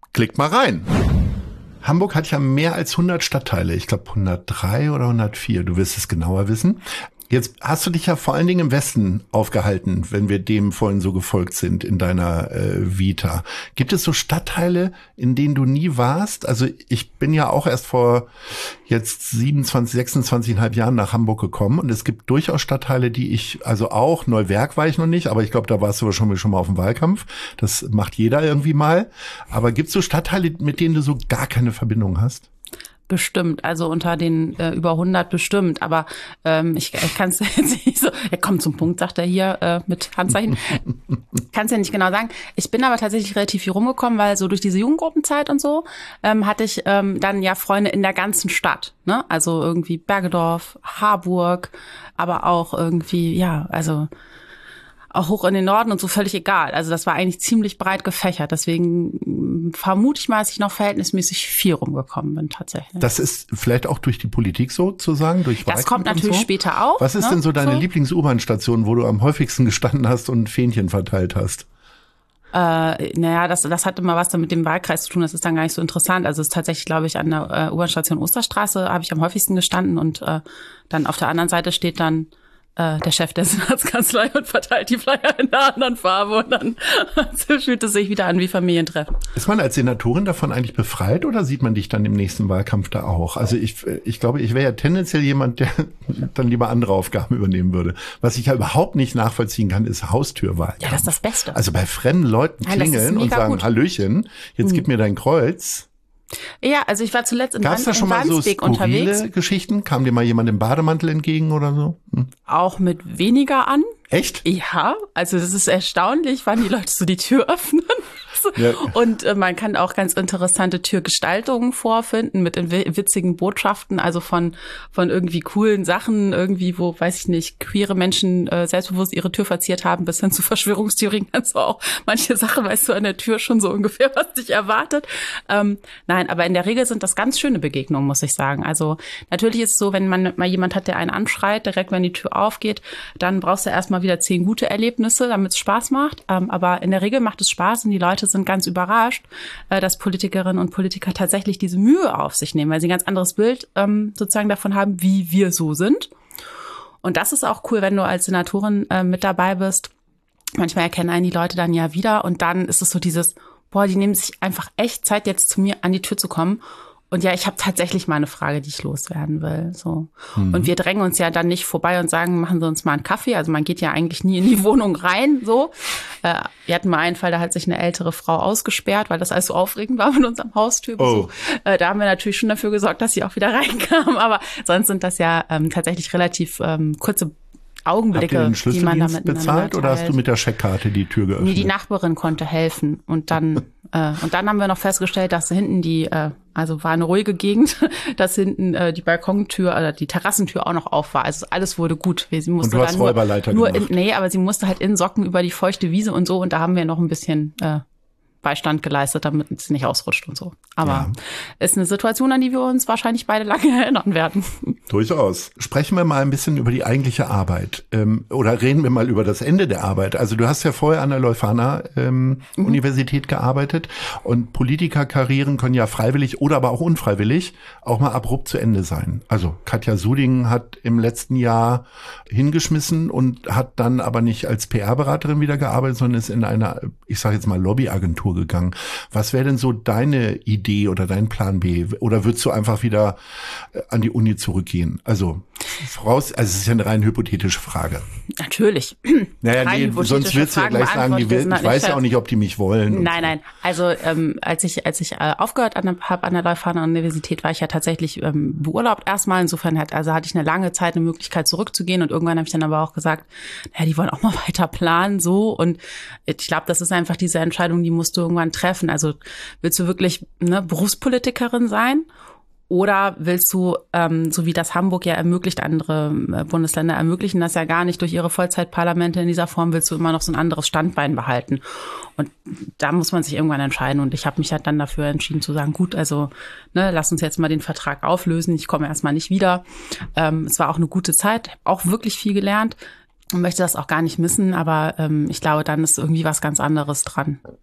S1: Klickt mal rein. Hamburg hat ja mehr als hundert Stadtteile. Ich glaube hundertdrei oder hundertvier. Du wirst es genauer wissen. Jetzt hast du dich ja vor allen Dingen im Westen aufgehalten, wenn wir dem vorhin so gefolgt sind in deiner äh, Vita. Gibt es so Stadtteile, in denen du nie warst? Also ich bin ja auch erst vor jetzt siebenundzwanzig, sechsundzwanzig Jahren nach Hamburg gekommen und es gibt durchaus Stadtteile, die ich, also auch Neuwerk war ich noch nicht, aber ich glaube, da warst du schon, schon mal auf dem Wahlkampf. Das macht jeder irgendwie mal. Aber gibt es so Stadtteile, mit denen du so gar keine Verbindung hast?
S2: Bestimmt, also unter den äh, über hundert bestimmt, aber ähm, ich, ich kann es jetzt nicht so, ja komm zum Punkt, sagt er hier äh, mit Handzeichen, kann es ja nicht genau sagen. Ich bin aber tatsächlich relativ viel rumgekommen, weil so durch diese Jugendgruppenzeit und so ähm, hatte ich ähm, dann ja Freunde in der ganzen Stadt, ne? Also irgendwie Bergedorf, Harburg, aber auch irgendwie, ja, also auch hoch in den Norden und so, völlig egal. Also das war eigentlich ziemlich breit gefächert. Deswegen vermute ich mal, dass ich noch verhältnismäßig viel rumgekommen bin tatsächlich.
S1: Das ist vielleicht auch durch die Politik sozusagen, durch
S2: Das kommt natürlich
S1: so.
S2: später auch.
S1: Was ist
S2: ne?
S1: denn so deine
S2: so.
S1: Lieblings-U-Bahn-Station, wo du am häufigsten gestanden hast und Fähnchen verteilt hast?
S2: Äh, naja, das, das hat immer was dann mit dem Wahlkreis zu tun. Das ist dann gar nicht so interessant. Also es ist tatsächlich, glaube ich, an der äh, U-Bahn-Station Osterstraße habe ich am häufigsten gestanden und äh, dann auf der anderen Seite steht dann der Chef der Senatskanzlei und verteilt die Flyer in einer anderen Farbe und dann fühlt es sich wieder an wie Familientreffen.
S1: Ist man als Senatorin davon eigentlich befreit oder sieht man dich dann im nächsten Wahlkampf da auch? Also ich, ich glaube, ich wäre ja tendenziell jemand, der dann lieber andere Aufgaben übernehmen würde. Was ich ja überhaupt nicht nachvollziehen kann, ist Haustürwahlkampf.
S2: Ja, das ist das Beste.
S1: Also bei fremden Leuten klingeln und sagen, gut. Hallöchen, jetzt mhm. gib mir dein Kreuz.
S2: Ja, also ich war zuletzt in
S1: Gab's da schon mal so skurrile Geschichten? Kam dir mal jemand im Bademantel entgegen oder so? Hm.
S2: Auch mit weniger an.
S1: Echt?
S2: Ja, also das ist erstaunlich, wann die Leute so die Tür öffnen. Ja. Und äh, man kann auch ganz interessante Türgestaltungen vorfinden mit witzigen Botschaften, also von von irgendwie coolen Sachen, irgendwie, wo, weiß ich nicht, queere Menschen äh, selbstbewusst ihre Tür verziert haben, bis hin zu Verschwörungstheorien. Also auch manche Sachen weißt du an der Tür schon so ungefähr, was dich erwartet. Ähm, nein, aber in der Regel sind das ganz schöne Begegnungen, muss ich sagen. Also natürlich ist es so, wenn man mal jemand hat, der einen anschreit, direkt wenn die Tür aufgeht, dann brauchst du erstmal wieder zehn gute Erlebnisse, damit es Spaß macht. Ähm, aber in der Regel macht es Spaß und die Leute sind ganz überrascht, äh, dass Politikerinnen und Politiker tatsächlich diese Mühe auf sich nehmen, weil sie ein ganz anderes Bild ähm, sozusagen davon haben, wie wir so sind. Und das ist auch cool, wenn du als Senatorin äh, mit dabei bist. Manchmal erkennen einen die Leute dann ja wieder und dann ist es so dieses, boah, die nehmen sich einfach echt Zeit, jetzt zu mir an die Tür zu kommen. Und ja, ich habe tatsächlich mal eine Frage, die ich loswerden will. So. Mhm. Und wir drängen uns ja dann nicht vorbei und sagen, machen Sie uns mal einen Kaffee. Also man geht ja eigentlich nie in die Wohnung rein. So. Äh, wir hatten mal einen Fall, da hat sich eine ältere Frau ausgesperrt, weil das alles so aufregend war mit unserem Haustürbesuch. Oh. Äh, da haben wir natürlich schon dafür gesorgt, dass sie auch wieder reinkam. Aber sonst sind das ja ähm, tatsächlich relativ ähm, kurze Augenblicke,
S1: Habt ihr den Schlüsseldienst
S2: die man damit
S1: bezahlt oder hast du mit der Scheckkarte die Tür geöffnet?
S2: Nee, die Nachbarin konnte helfen und dann äh, und dann haben wir noch festgestellt, dass hinten die äh, also war eine ruhige Gegend, dass hinten äh, die Balkontür oder die Terrassentür auch noch auf war. Also alles wurde gut. Sie musste
S1: und du hast
S2: dann
S1: Räuberleiter
S2: nur, nur
S1: gemacht.
S2: in, nee, aber sie musste halt in Socken über die feuchte Wiese und so und da haben wir noch ein bisschen äh, Beistand geleistet, damit es nicht ausrutscht und so. Aber ja. Ist eine Situation, an die wir uns wahrscheinlich beide lange erinnern werden.
S1: Durchaus. Sprechen wir mal ein bisschen über die eigentliche Arbeit. Ähm, oder reden wir mal über das Ende der Arbeit. Also du hast ja vorher an der Leuphana ähm, mhm. Universität gearbeitet und Politikerkarrieren können ja freiwillig oder aber auch unfreiwillig auch mal abrupt zu Ende sein. Also Katja Suding hat im letzten Jahr hingeschmissen und hat dann aber nicht als P R-Beraterin wieder gearbeitet, sondern ist in einer, ich sage jetzt mal, Lobbyagentur gegangen. Was wäre denn so deine Idee oder dein Plan B? Oder würdest du einfach wieder an die Uni zurückgehen? Also voraus, also es ist ja eine rein hypothetische Frage.
S2: Natürlich.
S1: Naja, nee, sonst willst du ja gleich sagen, die will, ich weiß ja auch nicht, ob die mich wollen.
S2: Nein, nein. Also ähm, als ich als ich äh, aufgehört habe an der Leuphana Universität, war ich ja tatsächlich ähm, beurlaubt erstmal. Insofern hat also hatte ich eine lange Zeit eine Möglichkeit zurückzugehen und irgendwann habe ich dann aber auch gesagt, naja, die wollen auch mal weiter planen so und ich glaube, das ist einfach diese Entscheidung, die musst du irgendwann treffen. Also willst du wirklich eine Berufspolitikerin sein? Oder willst du, ähm, so wie das Hamburg ja ermöglicht, andere Bundesländer ermöglichen das ja gar nicht durch ihre Vollzeitparlamente in dieser Form, willst du immer noch so ein anderes Standbein behalten? Und da muss man sich irgendwann entscheiden. Und ich habe mich halt dann dafür entschieden zu sagen, gut, also ne, lass uns jetzt mal den Vertrag auflösen. Ich komme erstmal nicht wieder. Ähm, es war auch eine gute Zeit, auch wirklich viel gelernt und möchte das auch gar nicht missen. Aber ähm, ich glaube, dann ist irgendwie was ganz anderes dran.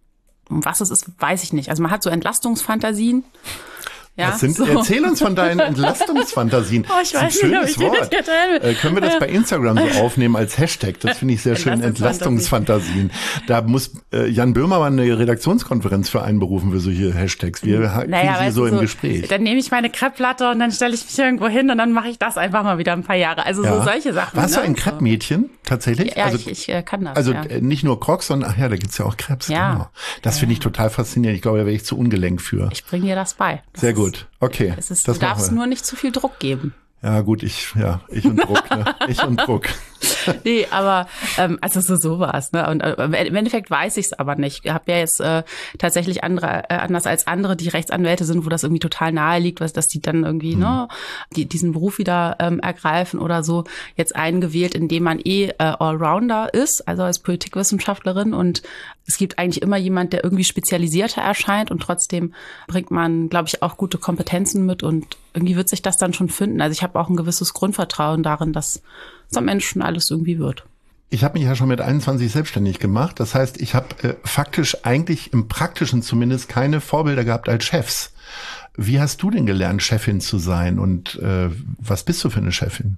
S2: um was es ist, weiß ich nicht. Also man hat so Entlastungsfantasien. Ja,
S1: das sind,
S2: so.
S1: Erzähl uns von deinen Entlastungsfantasien.
S2: Oh, ich weiß nicht, ob ich dir das geteilt
S1: äh, Können wir das bei Instagram so aufnehmen als Hashtag? Das finde ich sehr schön. Entlastungsfantasien. Da muss äh, Jan Böhmermann eine Redaktionskonferenz für einberufen für solche Hashtags. Wir
S2: naja,
S1: kriegen sie so im
S2: so,
S1: Gespräch.
S2: Dann nehme ich meine Crepe-Platte und dann stelle ich mich irgendwo hin und dann mache ich das einfach mal wieder ein paar Jahre. Also ja. so solche Sachen.
S1: Warst
S2: ne?
S1: du ein Crepe-Mädchen tatsächlich?
S2: Ja,
S1: also,
S2: ich, ich äh, kann das.
S1: Also
S2: ja.
S1: äh, nicht nur Crocs, sondern ach ja, da gibt's ja auch Crepes.
S2: Ja.
S1: Genau. Das finde ich total faszinierend. Ich glaube, da wäre ich zu ungelenk für.
S2: Ich bringe dir das bei. Das
S1: sehr
S2: ist,
S1: gut. Okay.
S2: Es ist,
S1: das
S2: du darfst nur nicht zu viel Druck geben.
S1: Ja gut, ich ja ich und Druck, ne? ich und Druck.
S2: Nee, aber ähm, also so sowas, ne? Und äh, im Endeffekt weiß ich es aber nicht. Ich habe ja jetzt äh, tatsächlich andere, äh, anders als andere, die Rechtsanwälte sind, wo das irgendwie total nahe liegt, was, dass die dann irgendwie mhm. ne die, diesen Beruf wieder ähm, ergreifen oder so, jetzt eingewählt, indem man eh äh, Allrounder ist, also als Politikwissenschaftlerin, und es gibt eigentlich immer jemand, der irgendwie spezialisierter erscheint, und trotzdem bringt man, glaube ich, auch gute Kompetenzen mit, und irgendwie wird sich das dann schon finden. Also ich habe auch ein gewisses Grundvertrauen darin, dass es am Ende schon alles irgendwie wird.
S1: Ich habe mich ja schon mit einundzwanzig selbstständig gemacht. Das heißt, ich habe äh, faktisch eigentlich im Praktischen zumindest keine Vorbilder gehabt als Chefs. Wie hast du denn gelernt, Chefin zu sein, und äh, was bist du für eine Chefin?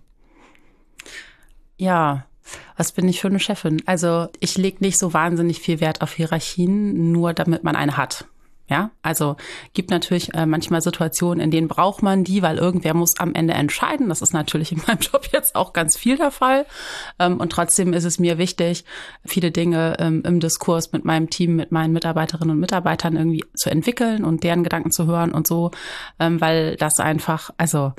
S2: Ja, was bin ich für eine Chefin? Also ich lege nicht so wahnsinnig viel Wert auf Hierarchien, nur damit man eine hat. Ja, also gibt natürlich äh, manchmal Situationen, in denen braucht man die, weil irgendwer muss am Ende entscheiden. Das ist natürlich in meinem Job jetzt auch ganz viel der Fall. Ähm, und trotzdem ist es mir wichtig, viele Dinge ähm, im Diskurs mit meinem Team, mit meinen Mitarbeiterinnen und Mitarbeitern irgendwie zu entwickeln und deren Gedanken zu hören und so, ähm, weil das einfach, also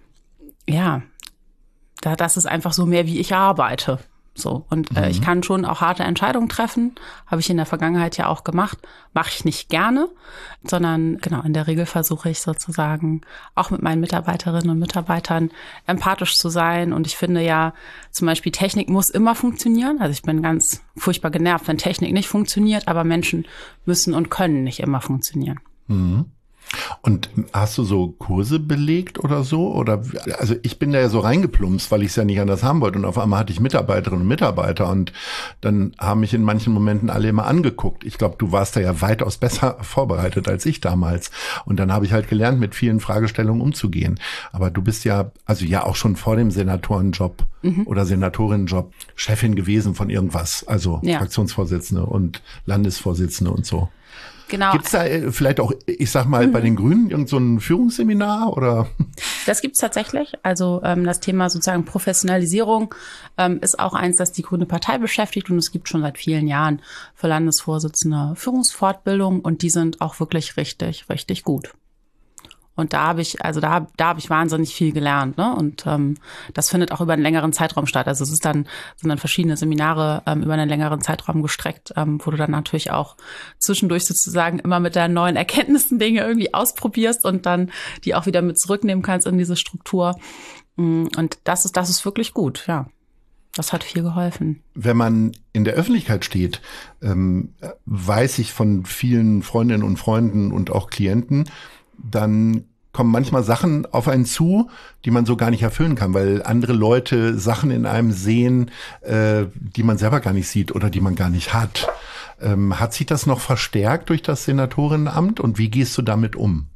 S2: ja, da das ist einfach so mehr, wie ich arbeite. So, und äh, mhm. ich kann schon auch harte Entscheidungen treffen, habe ich in der Vergangenheit ja auch gemacht, mache ich nicht gerne, sondern genau, in der Regel versuche ich sozusagen auch mit meinen Mitarbeiterinnen und Mitarbeitern empathisch zu sein, und ich finde ja zum Beispiel, Technik muss immer funktionieren, also ich bin ganz furchtbar genervt, wenn Technik nicht funktioniert, aber Menschen müssen und können nicht immer funktionieren.
S1: Mhm. Und hast du so Kurse belegt oder so? Oder also ich bin da ja so reingeplumpst, weil ich es ja nicht anders haben wollte. Und auf einmal hatte ich Mitarbeiterinnen und Mitarbeiter, und dann haben mich in manchen Momenten alle immer angeguckt. Ich glaube, du warst da ja weitaus besser vorbereitet als ich damals. Und dann habe ich halt gelernt, mit vielen Fragestellungen umzugehen. Aber du bist ja, also ja auch schon vor dem Senatorenjob mhm. oder Senatorinnenjob Chefin gewesen von irgendwas. Also ja. Fraktionsvorsitzende und Landesvorsitzende und so.
S2: Genau.
S1: Gibt's da vielleicht auch, ich sag mal, mhm. bei den Grünen irgend so ein Führungsseminar oder?
S2: Das gibt's tatsächlich. Also ähm, das Thema sozusagen Professionalisierung ähm, ist auch eins, das die Grüne Partei beschäftigt, und es gibt schon seit vielen Jahren für Landesvorsitzende Führungsfortbildung, und die sind auch wirklich richtig, richtig gut. Und da habe ich, also da, da habe ich wahnsinnig viel gelernt, ne? Und ähm, das findet auch über einen längeren Zeitraum statt. Also es ist dann, sind dann verschiedene Seminare ähm, über einen längeren Zeitraum gestreckt, ähm, wo du dann natürlich auch zwischendurch sozusagen immer mit deinen neuen Erkenntnissen Dinge irgendwie ausprobierst und dann die auch wieder mit zurücknehmen kannst in diese Struktur. Und das ist, das ist wirklich gut, ja. Das hat viel geholfen.
S1: Wenn man in der Öffentlichkeit steht, ähm, weiß ich von vielen Freundinnen und Freunden und auch Klienten, dann kommen manchmal Sachen auf einen zu, die man so gar nicht erfüllen kann, weil andere Leute Sachen in einem sehen, äh, die man selber gar nicht sieht oder die man gar nicht hat. Ähm, hat sich das noch verstärkt durch das Senatorinnen-Amt, und wie gehst du damit um?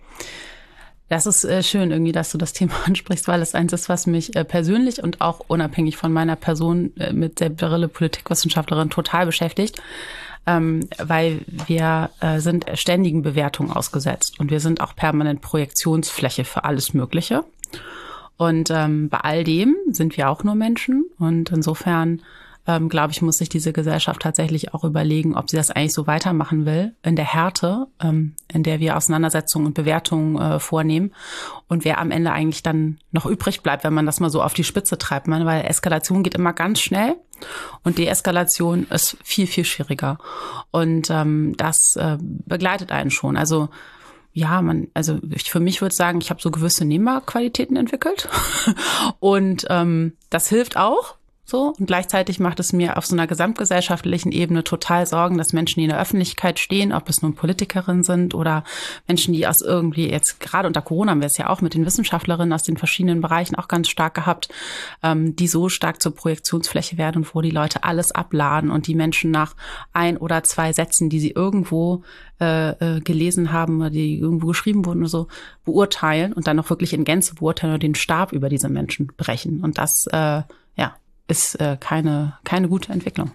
S2: Das ist äh, schön irgendwie, dass du das Thema ansprichst, weil es eins ist, was mich äh, persönlich und auch unabhängig von meiner Person äh, mit der Brille Politikwissenschaftlerin total beschäftigt. Ähm, weil wir äh, sind ständigen Bewertungen ausgesetzt, und wir sind auch permanent Projektionsfläche für alles Mögliche. Und ähm, bei all dem sind wir auch nur Menschen, und insofern ähm, glaube ich, muss sich diese Gesellschaft tatsächlich auch überlegen, ob sie das eigentlich so weitermachen will, in der Härte, ähm, in der wir Auseinandersetzungen und Bewertungen äh, vornehmen, und wer am Ende eigentlich dann noch übrig bleibt, wenn man das mal so auf die Spitze treibt, man, weil Eskalation geht immer ganz schnell. Und Deeskalation ist viel, viel schwieriger. Und ähm, das äh, begleitet einen schon. Also ja, man, also ich, für mich würde ich sagen, ich habe so gewisse Nehmerqualitäten entwickelt. Und ähm, das hilft auch, So, und gleichzeitig macht es mir auf so einer gesamtgesellschaftlichen Ebene total Sorgen, dass Menschen, die in der Öffentlichkeit stehen, ob es nun Politikerinnen sind oder Menschen, die aus irgendwie, jetzt gerade unter Corona haben wir es ja auch mit den Wissenschaftlerinnen aus den verschiedenen Bereichen auch ganz stark gehabt, ähm, die so stark zur Projektionsfläche werden und wo die Leute alles abladen und die Menschen nach ein oder zwei Sätzen, die sie irgendwo äh, äh, gelesen haben oder die irgendwo geschrieben wurden oder so, beurteilen und dann noch wirklich in Gänze beurteilen oder den Stab über diese Menschen brechen. Und das, äh, ja, ist äh, keine keine gute Entwicklung.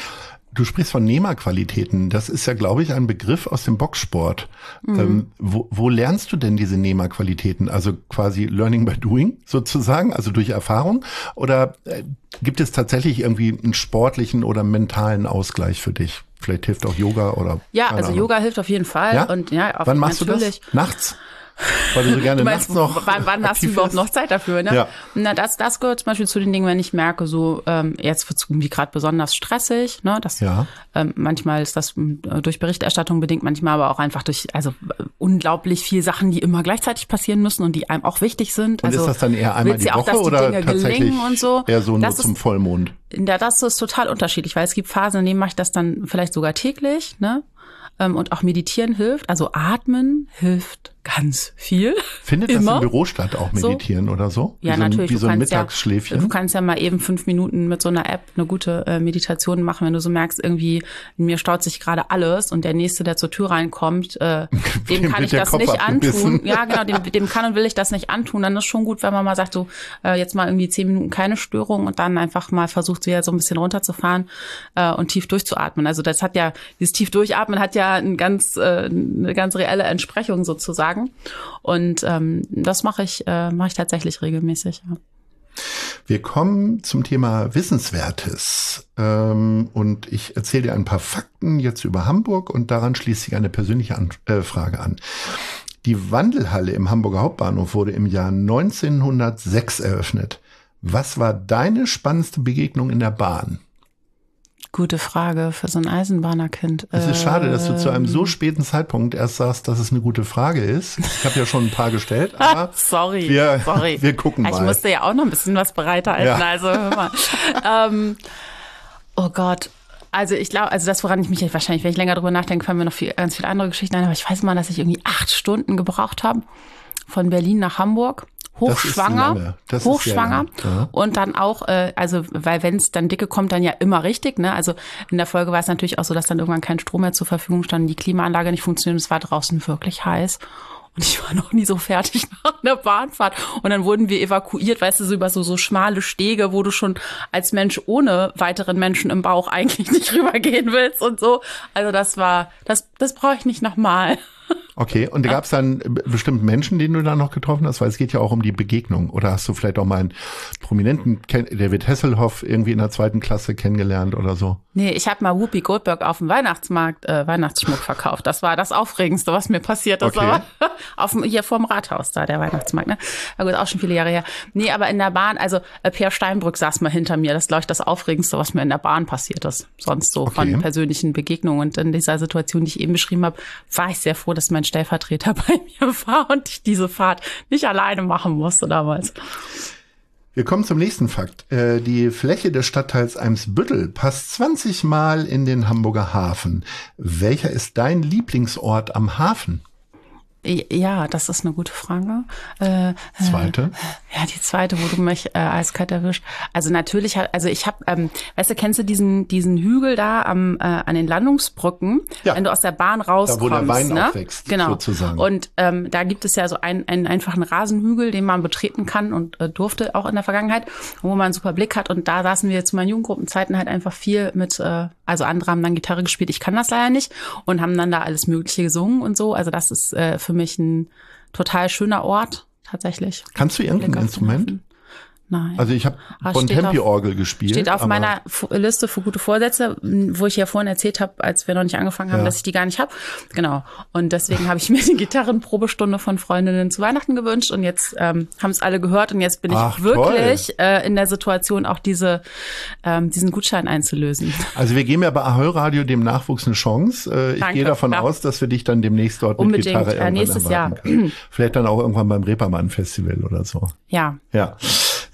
S1: Du sprichst von Nehmerqualitäten. Das ist ja, glaube ich, ein Begriff aus dem Boxsport. Mhm. Ähm, wo, wo lernst du denn diese Nehmerqualitäten? Also quasi Learning by Doing sozusagen, also durch Erfahrung? Oder äh, gibt es tatsächlich irgendwie einen sportlichen oder mentalen Ausgleich für dich? Vielleicht hilft auch Yoga oder?
S2: Ja, also
S1: Ahnung.
S2: Yoga hilft auf jeden Fall.
S1: Ja?
S2: Und ja, auf,
S1: Wann machst
S2: natürlich.
S1: du das? Nachts? Weil du so gerne
S2: du meinst,
S1: nachts noch
S2: wann, wann hast du überhaupt
S1: ist?
S2: noch Zeit dafür, ne?
S1: Ja.
S2: Na, das, das gehört zum Beispiel zu den Dingen, wenn ich merke, so, ähm, jetzt wird's irgendwie gerade besonders stressig, ne? Das,
S1: ja.
S2: ähm, manchmal ist das äh, durch Berichterstattung bedingt, manchmal aber auch einfach durch, also äh, unglaublich viel Sachen, die immer gleichzeitig passieren müssen und die einem auch wichtig sind.
S1: Und
S2: also,
S1: ist das dann eher einmal die
S2: ja
S1: Woche
S2: auch, dass die
S1: oder
S2: Dinge
S1: tatsächlich
S2: gelingen und so.
S1: eher so nur
S2: das
S1: zum
S2: ist,
S1: Vollmond?
S2: Ja, das ist total unterschiedlich, weil es gibt Phasen, in denen mache ich das dann vielleicht sogar täglich, ne? Und auch meditieren hilft, also atmen hilft ganz viel.
S1: Findet
S2: Immer.
S1: das im Büro statt, auch meditieren so? Oder so?
S2: Ja,
S1: wie so ein,
S2: natürlich.
S1: Wie so ein
S2: kannst
S1: Mittagsschläfchen?
S2: Ja, du kannst ja mal eben fünf Minuten mit so einer App eine gute äh, Meditation machen, wenn du so merkst, irgendwie in mir staut sich gerade alles und der Nächste, der zur Tür reinkommt, äh, dem kann ich das
S1: Kopf
S2: nicht
S1: abgebissen.
S2: antun. Ja, genau, dem, dem kann und will ich das nicht antun. Dann ist schon gut, wenn man mal sagt, so äh, jetzt mal irgendwie zehn Minuten keine Störung und dann einfach mal versucht, wieder so ein bisschen runterzufahren äh, und tief durchzuatmen. Also das hat ja, dieses tief durchatmen hat ja ein ganz, äh, eine ganz reelle Entsprechung sozusagen. Und ähm, das mache ich, äh, mache ich tatsächlich regelmäßig. Ja.
S1: Wir kommen zum Thema Wissenswertes. Ähm, und ich erzähle dir ein paar Fakten jetzt über Hamburg und daran schließt sich eine persönliche an äh, Frage an. Die Wandelhalle im Hamburger Hauptbahnhof wurde im Jahr neunzehnhundertsechs eröffnet. Was war deine spannendste Begegnung in der Bahn?
S2: Gute Frage für so ein Eisenbahnerkind.
S1: Es ist schade, dass du zu einem so späten Zeitpunkt erst sagst, dass es eine gute Frage ist. Ich habe ja schon ein paar gestellt, aber
S2: sorry,
S1: wir,
S2: sorry.
S1: wir gucken mal.
S2: Ich musste ja auch noch ein bisschen was bereithalten, ja. Also hör mal. ähm, oh Gott. Also ich glaube, also das, woran ich mich jetzt wahrscheinlich, wenn ich länger drüber nachdenke, fallen mir noch viel, ganz viele andere Geschichten ein, aber ich weiß mal, dass ich irgendwie acht Stunden gebraucht habe von Berlin nach Hamburg. Hochschwanger,
S1: das ist
S2: hochschwanger
S1: ja.
S2: Und dann auch, äh, also weil wenn es dann dicke kommt, dann ja immer richtig, ne? Also in der Folge war es natürlich auch so, dass dann irgendwann kein Strom mehr zur Verfügung stand, die Klimaanlage nicht funktioniert, es war draußen wirklich heiß. Und ich war noch nie so fertig nach einer Bahnfahrt. Und dann wurden wir evakuiert, weißt du, so über so, so schmale Stege, wo du schon als Mensch ohne weiteren Menschen im Bauch eigentlich nicht rübergehen willst und so. Also das war, das, das brauche ich nicht nochmal.
S1: Okay, und da gab es dann bestimmt Menschen, den du da noch getroffen hast, weil es geht ja auch um die Begegnung. Oder hast du vielleicht auch mal einen Prominenten, David Hasselhoff, irgendwie in der zweiten Klasse kennengelernt oder so?
S2: Nee, ich habe mal Whoopi Goldberg auf dem Weihnachtsmarkt äh, Weihnachtsschmuck verkauft. Das war das Aufregendste, was mir passiert ist.
S1: Okay.
S2: Aber auf dem, hier vorm Rathaus da, der Weihnachtsmarkt, ne? Na gut, auch schon viele Jahre her. Nee, aber in der Bahn, also äh, Peer Steinbrück saß mal hinter mir. Das ist, glaube ich, das Aufregendste, was mir in der Bahn passiert ist. Sonst so
S1: Okay.
S2: von persönlichen Begegnungen. Und in dieser Situation, die ich eben beschrieben habe, war ich sehr froh, dass mein Stellvertreter bei mir war und ich diese Fahrt nicht alleine machen musste damals.
S1: Wir kommen zum nächsten Fakt. Äh, die Fläche des Stadtteils Eimsbüttel passt zwanzig Mal in den Hamburger Hafen. Welcher ist dein Lieblingsort am Hafen?
S2: Ja, das ist eine gute Frage. Äh,
S1: Zweite?
S2: Äh, ja, die zweite, wo du mich äh, eiskalt erwischt. Also natürlich, also ich habe, ähm, weißt du, kennst du diesen diesen Hügel da am äh, an den Landungsbrücken,
S1: ja.
S2: Wenn du aus der Bahn rauskommst,
S1: da, wo der Wein
S2: ne?
S1: aufwächst,
S2: genau.
S1: sozusagen.
S2: Und ähm, da gibt es ja so einen, einen einfachen Rasenhügel, den man betreten kann und äh, durfte auch in der Vergangenheit, wo man einen super Blick hat. Und da saßen wir zu meinen Jugendgruppenzeiten halt einfach viel mit, äh, also andere haben dann Gitarre gespielt, ich kann das leider nicht, und haben dann da alles Mögliche gesungen und so. Also das ist äh, für mich ein total schöner Ort, tatsächlich.
S1: Kannst du irgendein Instrument?
S2: Nein.
S1: Also ich habe Bontempi-Orgel gespielt.
S2: Steht auf meiner F- Liste für gute Vorsätze, wo ich ja vorhin erzählt habe, als wir noch nicht angefangen haben, ja. dass ich die gar nicht habe. Genau. Und deswegen habe ich mir die Gitarrenprobestunde von Freundinnen zu Weihnachten gewünscht und jetzt ähm, haben es alle gehört und jetzt bin ich
S1: Ach,
S2: wirklich äh, in der Situation, auch diese ähm, diesen Gutschein einzulösen.
S1: Also wir geben ja bei Ahoi Radio dem Nachwuchs eine Chance. Äh, ich
S2: Danke,
S1: gehe davon
S2: ja.
S1: aus, dass wir dich dann demnächst dort
S2: Unbedingt.
S1: mit Gitarre
S2: Äh,
S1: irgendwann
S2: nächstes
S1: erwarten
S2: Jahr.
S1: können. Vielleicht dann auch irgendwann beim Reeperbahn Festival oder so.
S2: Ja.
S1: Ja.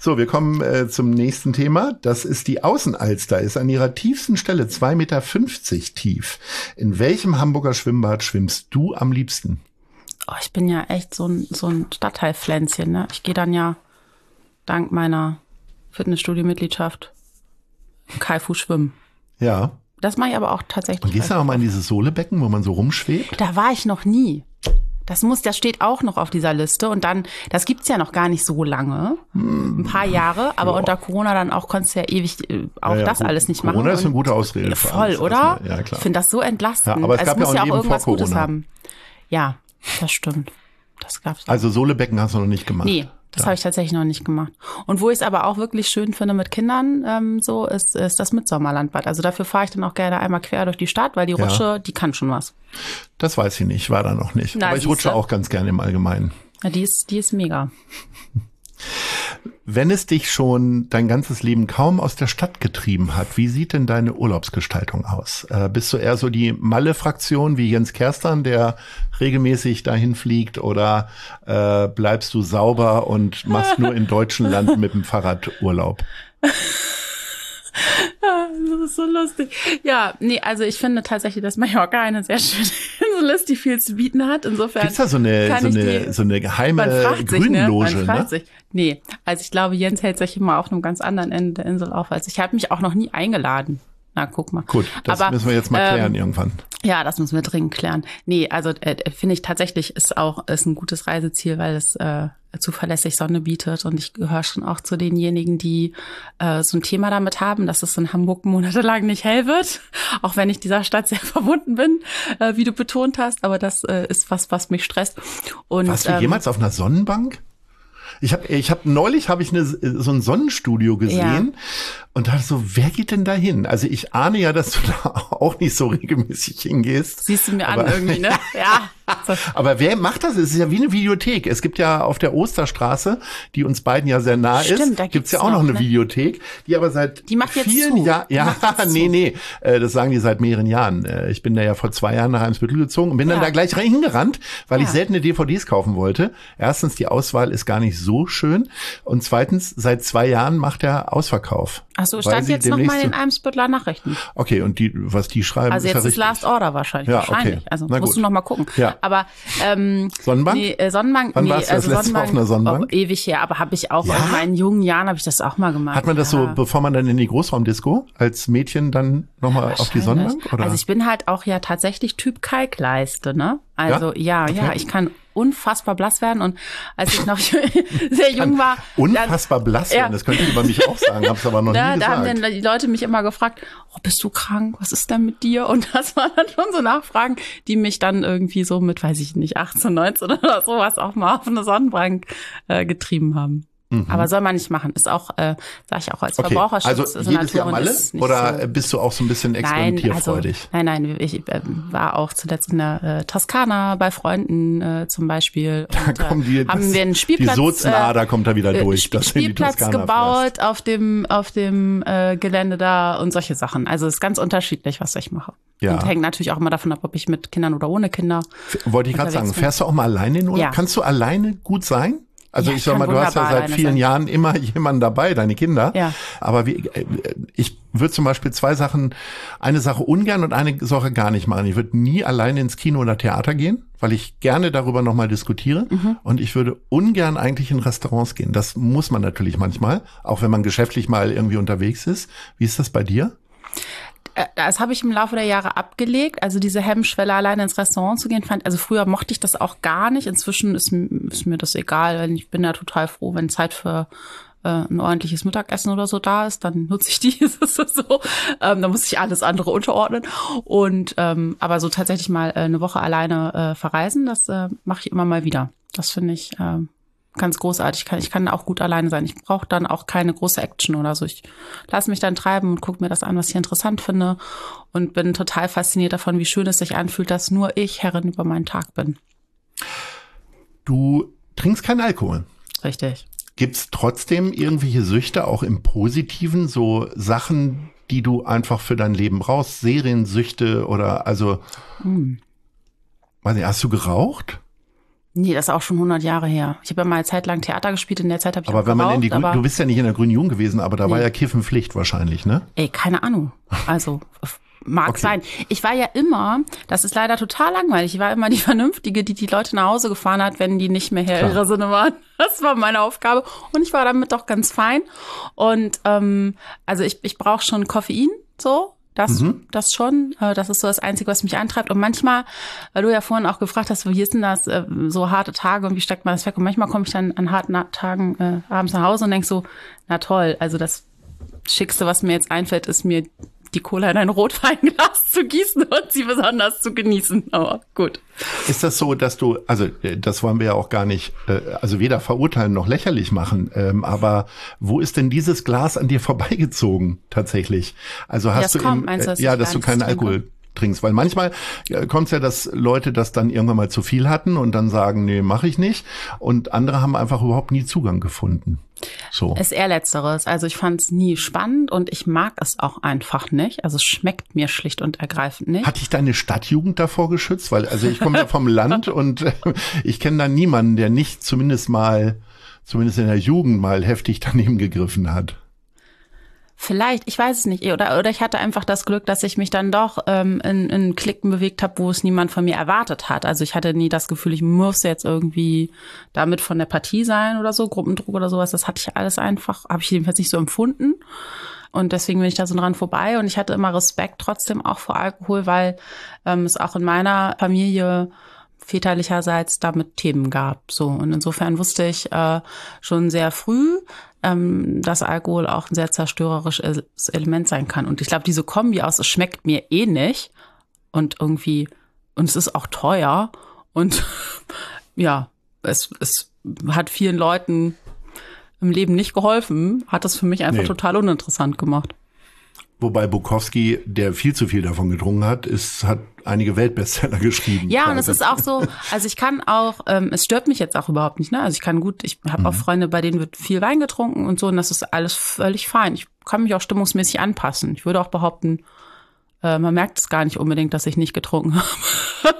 S1: So, wir kommen äh, zum nächsten Thema. Das ist die Außenalster, ist an ihrer tiefsten Stelle zwei Meter fünfzig tief. In welchem Hamburger Schwimmbad schwimmst du am liebsten?
S2: Oh, ich bin ja echt so ein, so ein Stadtteilpflänzchen, ne? Ich gehe dann ja dank meiner Fitnessstudio-Mitgliedschaft Kaifu schwimmen.
S1: Ja.
S2: Das mache ich aber auch tatsächlich.
S1: Und gehst du auch mal in dieses Sohlebecken, wo man so rumschwebt?
S2: Da war ich noch nie. Das muss, das steht auch noch auf dieser Liste. Und dann, das gibt's ja noch gar nicht so lange. Hm. Ein paar Jahre. Aber ja. unter Corona dann auch konntest du ja ewig äh, auch ja, ja, das gut. alles nicht
S1: Corona
S2: machen.
S1: Corona ist eine gute Ausrede.
S2: Ja, voll, alles, oder?
S1: Ja, klar.
S2: Ich finde das so entlastend.
S1: Ja, aber es
S2: also
S1: gab
S2: es muss
S1: ja auch,
S2: ja auch irgendwas
S1: vor
S2: Gutes
S1: Corona.
S2: haben. Ja, das stimmt. Das gab's.
S1: Also Sohlebecken hast du noch nicht gemacht?
S2: Nee. Das ja. habe ich tatsächlich noch nicht gemacht. Und wo ich es aber auch wirklich schön finde mit Kindern, ähm, so ist, ist das Mitsommerlandbad. Also dafür fahre ich dann auch gerne einmal quer durch die Stadt, weil die Rutsche, ja. die kann schon was.
S1: Das weiß ich nicht, war da noch nicht.
S2: Na,
S1: aber ich rutsche auch ganz gerne im Allgemeinen.
S2: Ja, die ist, die ist mega.
S1: Wenn es dich schon dein ganzes Leben kaum aus der Stadt getrieben hat, wie sieht denn deine Urlaubsgestaltung aus? Äh, bist du eher so die Malle-Fraktion wie Jens Kerstern, der regelmäßig dahin fliegt, oder äh, bleibst du sauber und machst nur in deutschen Landen mit dem Fahrrad Urlaub?
S2: Das ist so lustig. Ja, nee, also ich finde tatsächlich, dass Mallorca eine sehr schöne Insel ist, die viel zu bieten hat. Insofern
S1: gibt's da so eine so eine, die, so eine geheime Grünloge,
S2: sich, ne? Man
S1: ne?
S2: Sich. Nee, also ich glaube, Jens hält sich immer auf einem ganz anderen Ende der Insel auf als ich. Ich habe mich auch noch nie eingeladen. Na, guck mal.
S1: Gut, das Aber, müssen wir jetzt mal klären ähm, irgendwann.
S2: Ja, das müssen wir dringend klären. Nee, also äh, finde ich tatsächlich ist auch ist ein gutes Reiseziel, weil es äh, zuverlässig Sonne bietet. Und ich gehöre schon auch zu denjenigen, die äh, so ein Thema damit haben, dass es in Hamburg monatelang nicht hell wird. Auch wenn ich dieser Stadt sehr verbunden bin, äh, wie du betont hast. Aber das äh, ist was, was mich stresst. Und,
S1: warst du
S2: ähm,
S1: jemals auf einer Sonnenbank? Ich habe ich hab, neulich habe ich eine, so ein Sonnenstudio gesehen ja. und dachte so, wer geht denn da hin? Also ich ahne ja, dass du da auch nicht so regelmäßig hingehst.
S2: Siehst du mir
S1: aber,
S2: an irgendwie, ne? Ja.
S1: Aber wer macht das? Es ist ja wie eine Videothek. Es gibt ja auf der Osterstraße, die uns beiden ja sehr nah
S2: Stimmt,
S1: ist,
S2: da
S1: gibt's ja auch noch eine
S2: ne?
S1: Videothek, die aber seit
S2: die macht jetzt
S1: vielen
S2: zu.
S1: Jahren, ja, nee, nee, das sagen die seit mehreren Jahren. Ich bin da ja vor zwei Jahren nach Eimsbüttel gezogen und bin ja. dann da gleich hingerannt, weil ja. ich seltene D V Ds kaufen wollte. Erstens, die Auswahl ist gar nicht so schön und zweitens, seit zwei Jahren macht er Ausverkauf.
S2: Ach so, stand jetzt noch mal in den Eimsbütteler Nachrichten.
S1: Okay, und die, was die schreiben,
S2: also
S1: ist
S2: jetzt
S1: ja
S2: ist
S1: richtig.
S2: Last Order wahrscheinlich.
S1: Ja,
S2: wahrscheinlich.
S1: okay.
S2: Also
S1: Na
S2: musst
S1: gut.
S2: du noch mal gucken.
S1: Ja.
S2: Aber ähm,
S1: Sonnenbank?
S2: Nee, äh, Sonnenbank.
S1: Wann
S2: nee,
S1: warst du das
S2: also
S1: letzte Mal auf einer Sonnenbank?
S2: Oh, ewig her, aber habe ich auch
S1: ja?
S2: in meinen jungen Jahren habe ich das auch mal gemacht.
S1: Hat man das
S2: ja.
S1: so, bevor man dann in die Großraumdisco als Mädchen dann nochmal
S2: ja,
S1: auf die Sonnenbank? Oder?
S2: Also ich bin halt auch ja tatsächlich Typ Kalkleiste, ne? Also ja, ja,
S1: okay.
S2: ja ich kann unfassbar blass werden und als ich noch sehr jung war.
S1: Unfassbar dann, blass werden, ja. das könnte ich über mich auch sagen, hab's aber noch
S2: da,
S1: nie
S2: da
S1: gesagt.
S2: Da haben dann die Leute mich immer gefragt, oh, bist du krank? Was ist denn mit dir? Und das waren dann schon so Nachfragen, die mich dann irgendwie so mit, weiß ich nicht, achtzehn, neunzehn oder sowas auch mal auf eine Sonnenbank äh, getrieben haben. Mhm. Aber soll man nicht machen. Ist auch, äh, sage ich auch als
S1: okay.
S2: Verbraucherschutz.
S1: Also
S2: so
S1: jedes Jahr Malle? Oder
S2: so.
S1: Bist du auch so ein bisschen experimentierfreudig?
S2: Nein, also, nein, nein. Ich äh, war auch zuletzt in der äh, Toskana bei Freunden äh, zum Beispiel. Und,
S1: da kommen die,
S2: äh, haben
S1: das,
S2: wir einen Spielplatz.
S1: Die Sozenader äh, kommt da wieder durch.
S2: Äh, Spielplatz gebaut fährst. auf dem auf dem äh, Gelände da und solche Sachen. Also es ist ganz unterschiedlich, was ich mache. Ja. Und hängt natürlich auch immer davon ab, ob ich mit Kindern oder ohne Kinder.
S1: Wollte ich gerade sagen, bin. Fährst du auch mal alleine in Urlaub? Ja. Kannst du alleine gut sein? Also ja, ich sag mal, du hast ja seit vielen sein. Jahren immer jemanden dabei, deine Kinder. Ja. Aber wie, ich würde zum Beispiel zwei Sachen, eine Sache ungern und eine Sache gar nicht machen. Ich würde nie alleine ins Kino oder Theater gehen, weil ich gerne darüber nochmal diskutiere. Mhm. Und ich würde ungern eigentlich in Restaurants gehen. Das muss man natürlich manchmal, auch wenn man geschäftlich mal irgendwie unterwegs ist. Wie ist das bei dir?
S2: Das habe ich im Laufe der Jahre abgelegt. Also diese Hemmschwelle, alleine ins Restaurant zu gehen, fand, also früher mochte ich das auch gar nicht. Inzwischen ist, ist mir das egal, weil ich bin ja total froh, wenn Zeit für äh, ein ordentliches Mittagessen oder so da ist, dann nutze ich die. Das ist so. Ähm, da muss ich alles andere unterordnen. Und ähm, aber so tatsächlich mal äh, eine Woche alleine äh, verreisen, das äh, mache ich immer mal wieder. Das finde ich äh, ganz großartig. Ich kann, ich kann auch gut alleine sein. Ich brauche dann auch keine große Action oder so. Ich lasse mich dann treiben und gucke mir das an, was ich interessant finde und bin total fasziniert davon, wie schön es sich anfühlt, dass nur ich Herrin über meinen Tag bin.
S1: Du trinkst keinen Alkohol.
S2: Richtig.
S1: Gibt's trotzdem irgendwelche Süchte, auch im Positiven, so Sachen, die du einfach für dein Leben brauchst? Seriensüchte oder also, hm. weiß nicht, hast du geraucht?
S2: Nee, das ist auch schon hundert Jahre her. Ich habe ja mal eine Zeit lang Theater gespielt, in der Zeit habe ich
S1: aber
S2: auch
S1: wenn man
S2: geraucht,
S1: in die Grün,
S2: aber
S1: du bist ja nicht in der Grünen Jugend gewesen, aber da
S2: nee.
S1: war ja Kiffen Pflicht wahrscheinlich, ne?
S2: Ey, keine Ahnung. Also mag
S1: Okay.
S2: sein. Ich war ja immer, das ist leider total langweilig, ich war immer die Vernünftige, die die Leute nach Hause gefahren hat, wenn die nicht mehr Herr
S1: Klar.
S2: ihrer Sinne waren. Das war meine Aufgabe und ich war damit doch ganz fein. Und ähm, also ich, ich brauche schon Koffein, so. Das,
S1: Mhm.
S2: das schon. Äh, Das ist so das Einzige, was mich antreibt. Und manchmal, weil du ja vorhin auch gefragt hast, wie ist denn das, äh, so harte Tage und wie steckt man das weg? Und manchmal komme ich dann an harten Na- Tagen äh, abends nach Hause und denk so, na toll, also das Schickste, was mir jetzt einfällt, ist mir die Cola in ein Rotweinglas zu gießen und sie besonders zu genießen. Aber gut.
S1: Ist das so, dass du, also äh, das wollen wir ja auch gar nicht, äh, also weder verurteilen noch lächerlich machen, ähm, aber wo ist denn dieses Glas an dir vorbeigezogen tatsächlich? Also hast
S2: das
S1: du
S2: kommt,
S1: im,
S2: meinst du, dass
S1: ja,
S2: ich
S1: dass
S2: gar
S1: du
S2: nichts
S1: keinen
S2: trinke?
S1: Alkohol trinkst, weil manchmal äh, kommt es ja, dass Leute das dann irgendwann mal zu viel hatten und dann sagen, nee, mache ich nicht, und andere haben einfach überhaupt nie Zugang gefunden. So.
S2: Ist eher Letzteres. Also ich fand es nie spannend und ich mag es auch einfach nicht. Also es schmeckt mir schlicht und ergreifend nicht.
S1: Hat dich deine Stadtjugend davor geschützt? Weil, also ich komme ja vom Land und äh, ich kenne da niemanden, der nicht zumindest mal, zumindest in der Jugend mal heftig daneben gegriffen hat.
S2: Vielleicht, ich weiß es nicht. Oder, oder ich hatte einfach das Glück, dass ich mich dann doch ähm, in, in Klicken bewegt habe, wo es niemand von mir erwartet hat. Also ich hatte nie das Gefühl, ich muss jetzt irgendwie damit von der Partie sein oder so, Gruppendruck oder sowas. Das hatte ich alles einfach, habe ich jedenfalls nicht so empfunden. Und deswegen bin ich da so dran vorbei. Und ich hatte immer Respekt trotzdem auch vor Alkohol, weil ähm, es auch in meiner Familie väterlicherseits damit Themen gab. So, und insofern wusste ich äh, schon sehr früh, ähm, dass Alkohol auch ein sehr zerstörerisches Element sein kann. Und ich glaube, diese Kombi aus, es schmeckt mir eh nicht und irgendwie, und es ist auch teuer und ja, es, es hat vielen Leuten im Leben nicht geholfen, hat das für mich einfach
S1: Nee.
S2: total uninteressant gemacht.
S1: Wobei Bukowski, der viel zu viel davon getrunken hat, ist, hat einige Weltbestseller geschrieben.
S2: Ja, und
S1: quasi.
S2: es ist auch so, also ich kann auch, ähm, es stört mich jetzt auch überhaupt nicht, ne? Also ich kann gut, ich habe auch Freunde, bei denen wird viel Wein getrunken und so, und das ist alles völlig fein. Ich kann mich auch stimmungsmäßig anpassen. Ich würde auch behaupten, äh, man merkt es gar nicht unbedingt, dass ich nicht getrunken habe.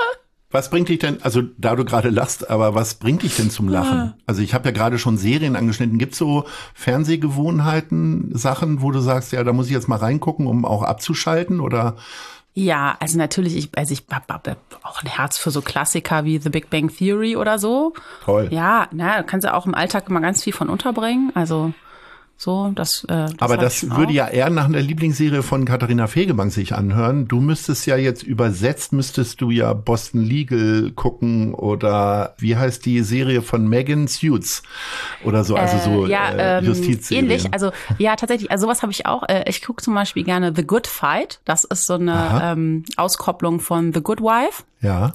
S1: Was bringt dich denn, also da du gerade lachst, aber was bringt dich denn zum Lachen? Also ich habe ja gerade schon Serien angeschnitten. Gibt's so Fernsehgewohnheiten, Sachen, wo du sagst, ja, da muss ich jetzt mal reingucken, um auch abzuschalten, oder?
S2: Ja, also natürlich, ich, also ich habe hab auch ein Herz für so Klassiker wie The Big Bang Theory oder so.
S1: Toll.
S2: Ja, na, da kannst du auch im Alltag immer ganz viel von unterbringen. Also so, das. Äh, das
S1: Aber
S2: hab
S1: das
S2: ich
S1: würde
S2: auch.
S1: ja eher nach einer Lieblingsserie von Katharina Fegebank sich anhören. Du müsstest ja jetzt übersetzt, müsstest du ja Boston Legal gucken oder wie heißt die Serie von Megan Suits oder so, also so
S2: Äh, ja,
S1: äh,
S2: ähm,
S1: Justizserien.
S2: ähnlich. Also ja, tatsächlich. Also sowas habe ich auch. Äh, ich gucke zum Beispiel gerne The Good Fight. Das ist so eine ähm, Auskopplung von The Good Wife.
S1: Ja.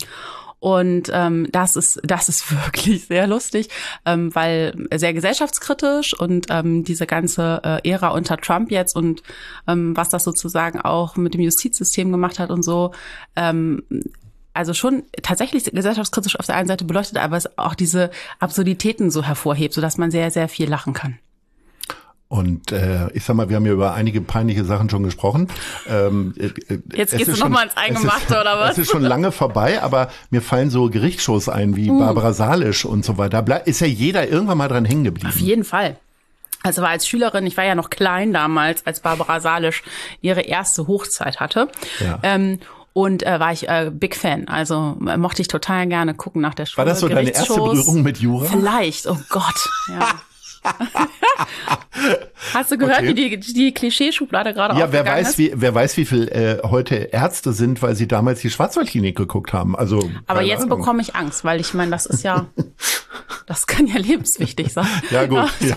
S2: Und ähm, das ist das ist wirklich sehr lustig, ähm, weil sehr gesellschaftskritisch und ähm, diese ganze äh, Ära unter Trump jetzt und ähm, was das sozusagen auch mit dem Justizsystem gemacht hat und so. Ähm, also schon tatsächlich gesellschaftskritisch auf der einen Seite beleuchtet, aber es auch diese Absurditäten so hervorhebt, sodass man sehr, sehr viel lachen kann.
S1: Und äh, ich sag mal, wir haben ja über einige peinliche Sachen schon gesprochen. Ähm, äh,
S2: Jetzt
S1: es
S2: gehst
S1: ist
S2: du noch
S1: schon-
S2: mal ins Eingemachte,
S1: es ist,
S2: oder was?
S1: Es ist schon lange vorbei, aber mir fallen so Gerichtsshows ein wie
S2: Uh.
S1: Barbara Salisch und so weiter. Da ble- ist ja jeder irgendwann mal dran hängen geblieben.
S2: Auf jeden Fall. Also war als Schülerin, ich war ja noch klein damals, als Barbara Salisch ihre erste Hochzeit hatte.
S1: Ja.
S2: Ähm, und äh, war ich äh, Big Fan. Also äh, mochte ich total gerne gucken nach der Schule.
S1: War das so deine erste
S2: Gerichtsshows.
S1: Berührung mit Jura?
S2: Vielleicht, oh Gott. Ja. Hast du gehört,
S1: Okay.
S2: wie die, die Klischeeschublade gerade
S1: Ja, wer
S2: aufgegangen
S1: weiß,
S2: ist?
S1: wie, wer weiß, wie viel äh, heute Ärzte sind, weil sie damals die Schwarzwaldklinik geguckt haben. Also,
S2: Aber
S1: keine
S2: jetzt
S1: Ahnung.
S2: bekomme ich Angst, weil ich meine, das ist ja, das kann ja lebenswichtig sein.
S1: Ja, gut. Ja.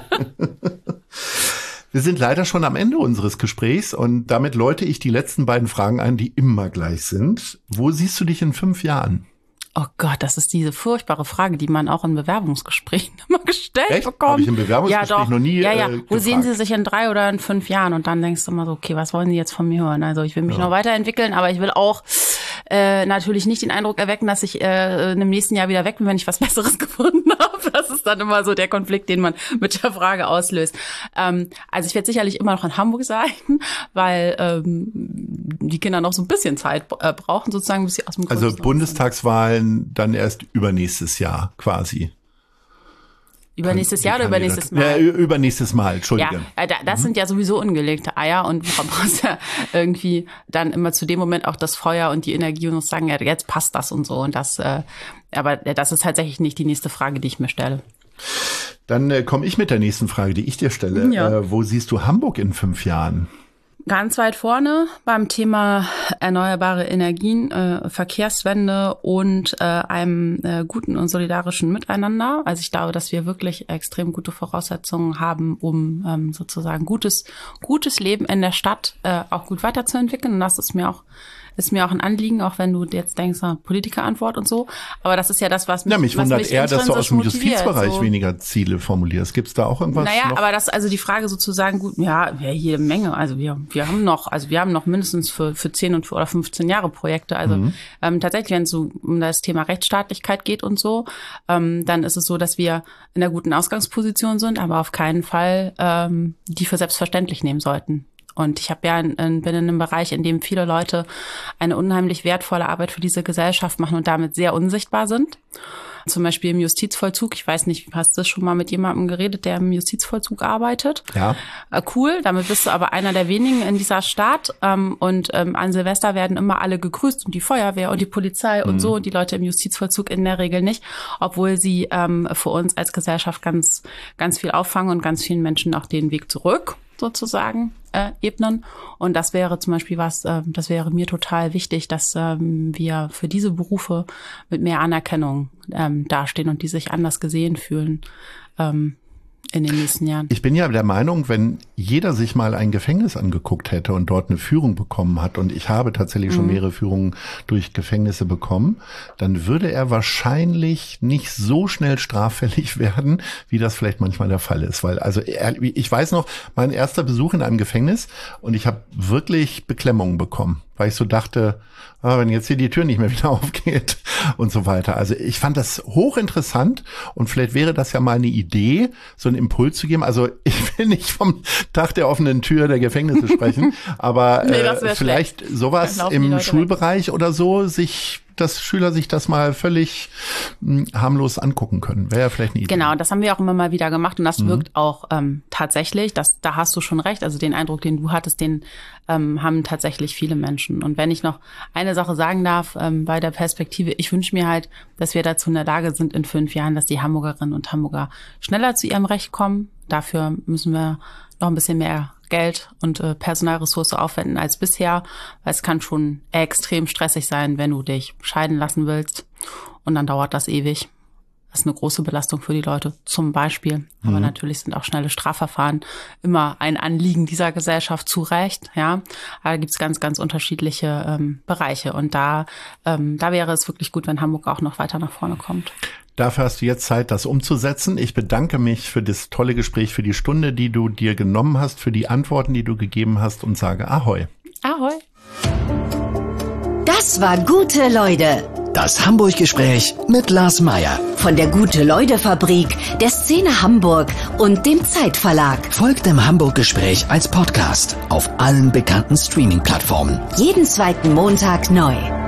S1: Wir sind leider schon am Ende unseres Gesprächs und damit läute ich die letzten beiden Fragen ein, die immer gleich sind. Wo siehst du dich in fünf Jahren?
S2: Oh Gott, das ist diese furchtbare Frage, die man auch in Bewerbungsgesprächen immer gestellt
S1: Echt?
S2: bekommt.
S1: Hab ich im Bewerbungsgespräch
S2: ja, doch.
S1: noch nie,
S2: Ja, ja.
S1: äh,
S2: Wo
S1: gefragt.
S2: sehen Sie sich in drei oder in fünf Jahren? Und dann denkst du immer so, okay, was wollen Sie jetzt von mir hören? Also ich will mich noch weiterentwickeln, aber ich will auch äh, natürlich nicht den Eindruck erwecken, dass ich äh, im nächsten Jahr wieder weg bin, wenn ich was Besseres gefunden habe. Das ist dann immer so der Konflikt, den man mit der Frage auslöst. Ähm, also ich werde sicherlich immer noch in Hamburg sein, weil ähm, die Kinder noch so ein bisschen Zeit äh, brauchen, sozusagen, bis sie aus dem Grund
S1: Also Bundestagswahlen dann erst übernächstes Jahr quasi.
S2: Übernächstes Jahr oder übernächstes Mal?
S1: Ja, übernächstes Mal, Entschuldige.
S2: Ja, das sind ja sowieso ungelegte Eier und man braucht ja irgendwie dann immer zu dem Moment auch das Feuer und die Energie und sagen, ja, jetzt passt das und so. Und das, äh, aber das ist tatsächlich nicht die nächste Frage, die ich mir stelle.
S1: Dann äh, komme ich mit der nächsten Frage, die ich dir stelle.
S2: Ja.
S1: Äh, wo siehst du Hamburg in fünf Jahren?
S2: Ganz weit vorne beim Thema erneuerbare Energien, äh, Verkehrswende und äh, einem äh, guten und solidarischen Miteinander. Also ich glaube, dass wir wirklich extrem gute Voraussetzungen haben, um ähm, sozusagen gutes gutes Leben in der Stadt äh, auch gut weiterzuentwickeln. Und das ist mir auch ist mir auch ein Anliegen, auch wenn du jetzt denkst, na, Politikerantwort und so. Aber das ist ja das, was mich,
S1: ja, mich
S2: was
S1: wundert
S2: mich
S1: eher, dass du aus dem
S2: motiviert,
S1: Justizbereich
S2: so.
S1: weniger Ziele formulierst. Gibt's da auch irgendwas
S2: Naja,
S1: noch?
S2: aber das, also die Frage sozusagen, gut, ja, ja, jede Menge. Also wir, wir haben noch, also wir haben noch mindestens für, für zehn und für, oder fünfzehn Jahre Projekte. Also mhm. ähm, tatsächlich, wenn es so um das Thema Rechtsstaatlichkeit geht und so, ähm, dann ist es so, dass wir in einer guten Ausgangsposition sind, aber auf keinen Fall ähm, die für selbstverständlich nehmen sollten. Und ich habe ja in, in, bin in einem Bereich, in dem viele Leute eine unheimlich wertvolle Arbeit für diese Gesellschaft machen und damit sehr unsichtbar sind. Zum Beispiel im Justizvollzug. Ich weiß nicht, hast du schon mal mit jemandem geredet, der im Justizvollzug arbeitet?
S1: Ja.
S2: Äh, cool, damit bist du aber einer der wenigen in dieser Stadt. Ähm, und ähm, an Silvester werden immer alle gegrüßt und die Feuerwehr und die Polizei und mhm. so. Und die Leute im Justizvollzug in der Regel nicht, obwohl sie ähm, für uns als Gesellschaft ganz, ganz viel auffangen und ganz vielen Menschen auch den Weg zurück sozusagen äh, ebnen. Und das wäre zum Beispiel was, äh, das wäre mir total wichtig, dass ähm, wir für diese Berufe mit mehr Anerkennung ähm, dastehen und die sich anders gesehen fühlen ähm, in den nächsten Jahren.
S1: Ich bin ja der Meinung, wenn jeder sich mal ein Gefängnis angeguckt hätte und dort eine Führung bekommen hat, und ich habe tatsächlich schon mhm. mehrere Führungen durch Gefängnisse bekommen, dann würde er wahrscheinlich nicht so schnell straffällig werden, wie das vielleicht manchmal der Fall ist. Weil, also ich weiß noch, mein erster Besuch in einem Gefängnis und ich habe wirklich Beklemmungen bekommen, weil ich so dachte, ah, wenn jetzt hier die Tür nicht mehr wieder aufgeht und so weiter. Also ich fand das hochinteressant und vielleicht wäre das ja mal eine Idee, so einen Impuls zu geben. Also ich will nicht vom Tag der offenen Tür der Gefängnisse sprechen, aber nee, äh, vielleicht schlecht. Sowas im Schulbereich weg. Oder so, sich dass Schüler sich das mal völlig mh, harmlos angucken können. Wäre ja vielleicht eine Idee.
S2: Genau, das haben wir auch immer mal wieder gemacht und das mhm. wirkt auch ähm, tatsächlich. Das, da hast du schon recht. Also den Eindruck, den du hattest, den ähm, haben tatsächlich viele Menschen. Und wenn ich noch eine Sache sagen darf ähm, bei der Perspektive, ich wünsche mir halt, dass wir dazu in der Lage sind in fünf Jahren, dass die Hamburgerinnen und Hamburger schneller zu ihrem Recht kommen. Dafür müssen wir noch ein bisschen mehr Geld und äh, Personalressource aufwenden als bisher, weil es kann schon extrem stressig sein, wenn du dich scheiden lassen willst und dann dauert das ewig. Das ist eine große Belastung für die Leute zum Beispiel. Mhm. Aber natürlich sind auch schnelle Strafverfahren immer ein Anliegen dieser Gesellschaft, zu Recht. Ja, aber da gibt's ganz, ganz unterschiedliche ähm, Bereiche und da, ähm, da wäre es wirklich gut, wenn Hamburg auch noch weiter nach vorne kommt.
S1: Dafür hast du jetzt Zeit, das umzusetzen. Ich bedanke mich für das tolle Gespräch, für die Stunde, die du dir genommen hast, für die Antworten, die du gegeben hast und sage Ahoi.
S2: Ahoi.
S3: Das war Gute Leute.
S6: Das Hamburg-Gespräch mit Lars Meyer.
S3: Von der Gute-Leute-Fabrik, der Szene Hamburg und dem Zeitverlag.
S6: Folgt dem Hamburg-Gespräch als Podcast auf allen bekannten Streaming-Plattformen.
S3: Jeden zweiten Montag neu.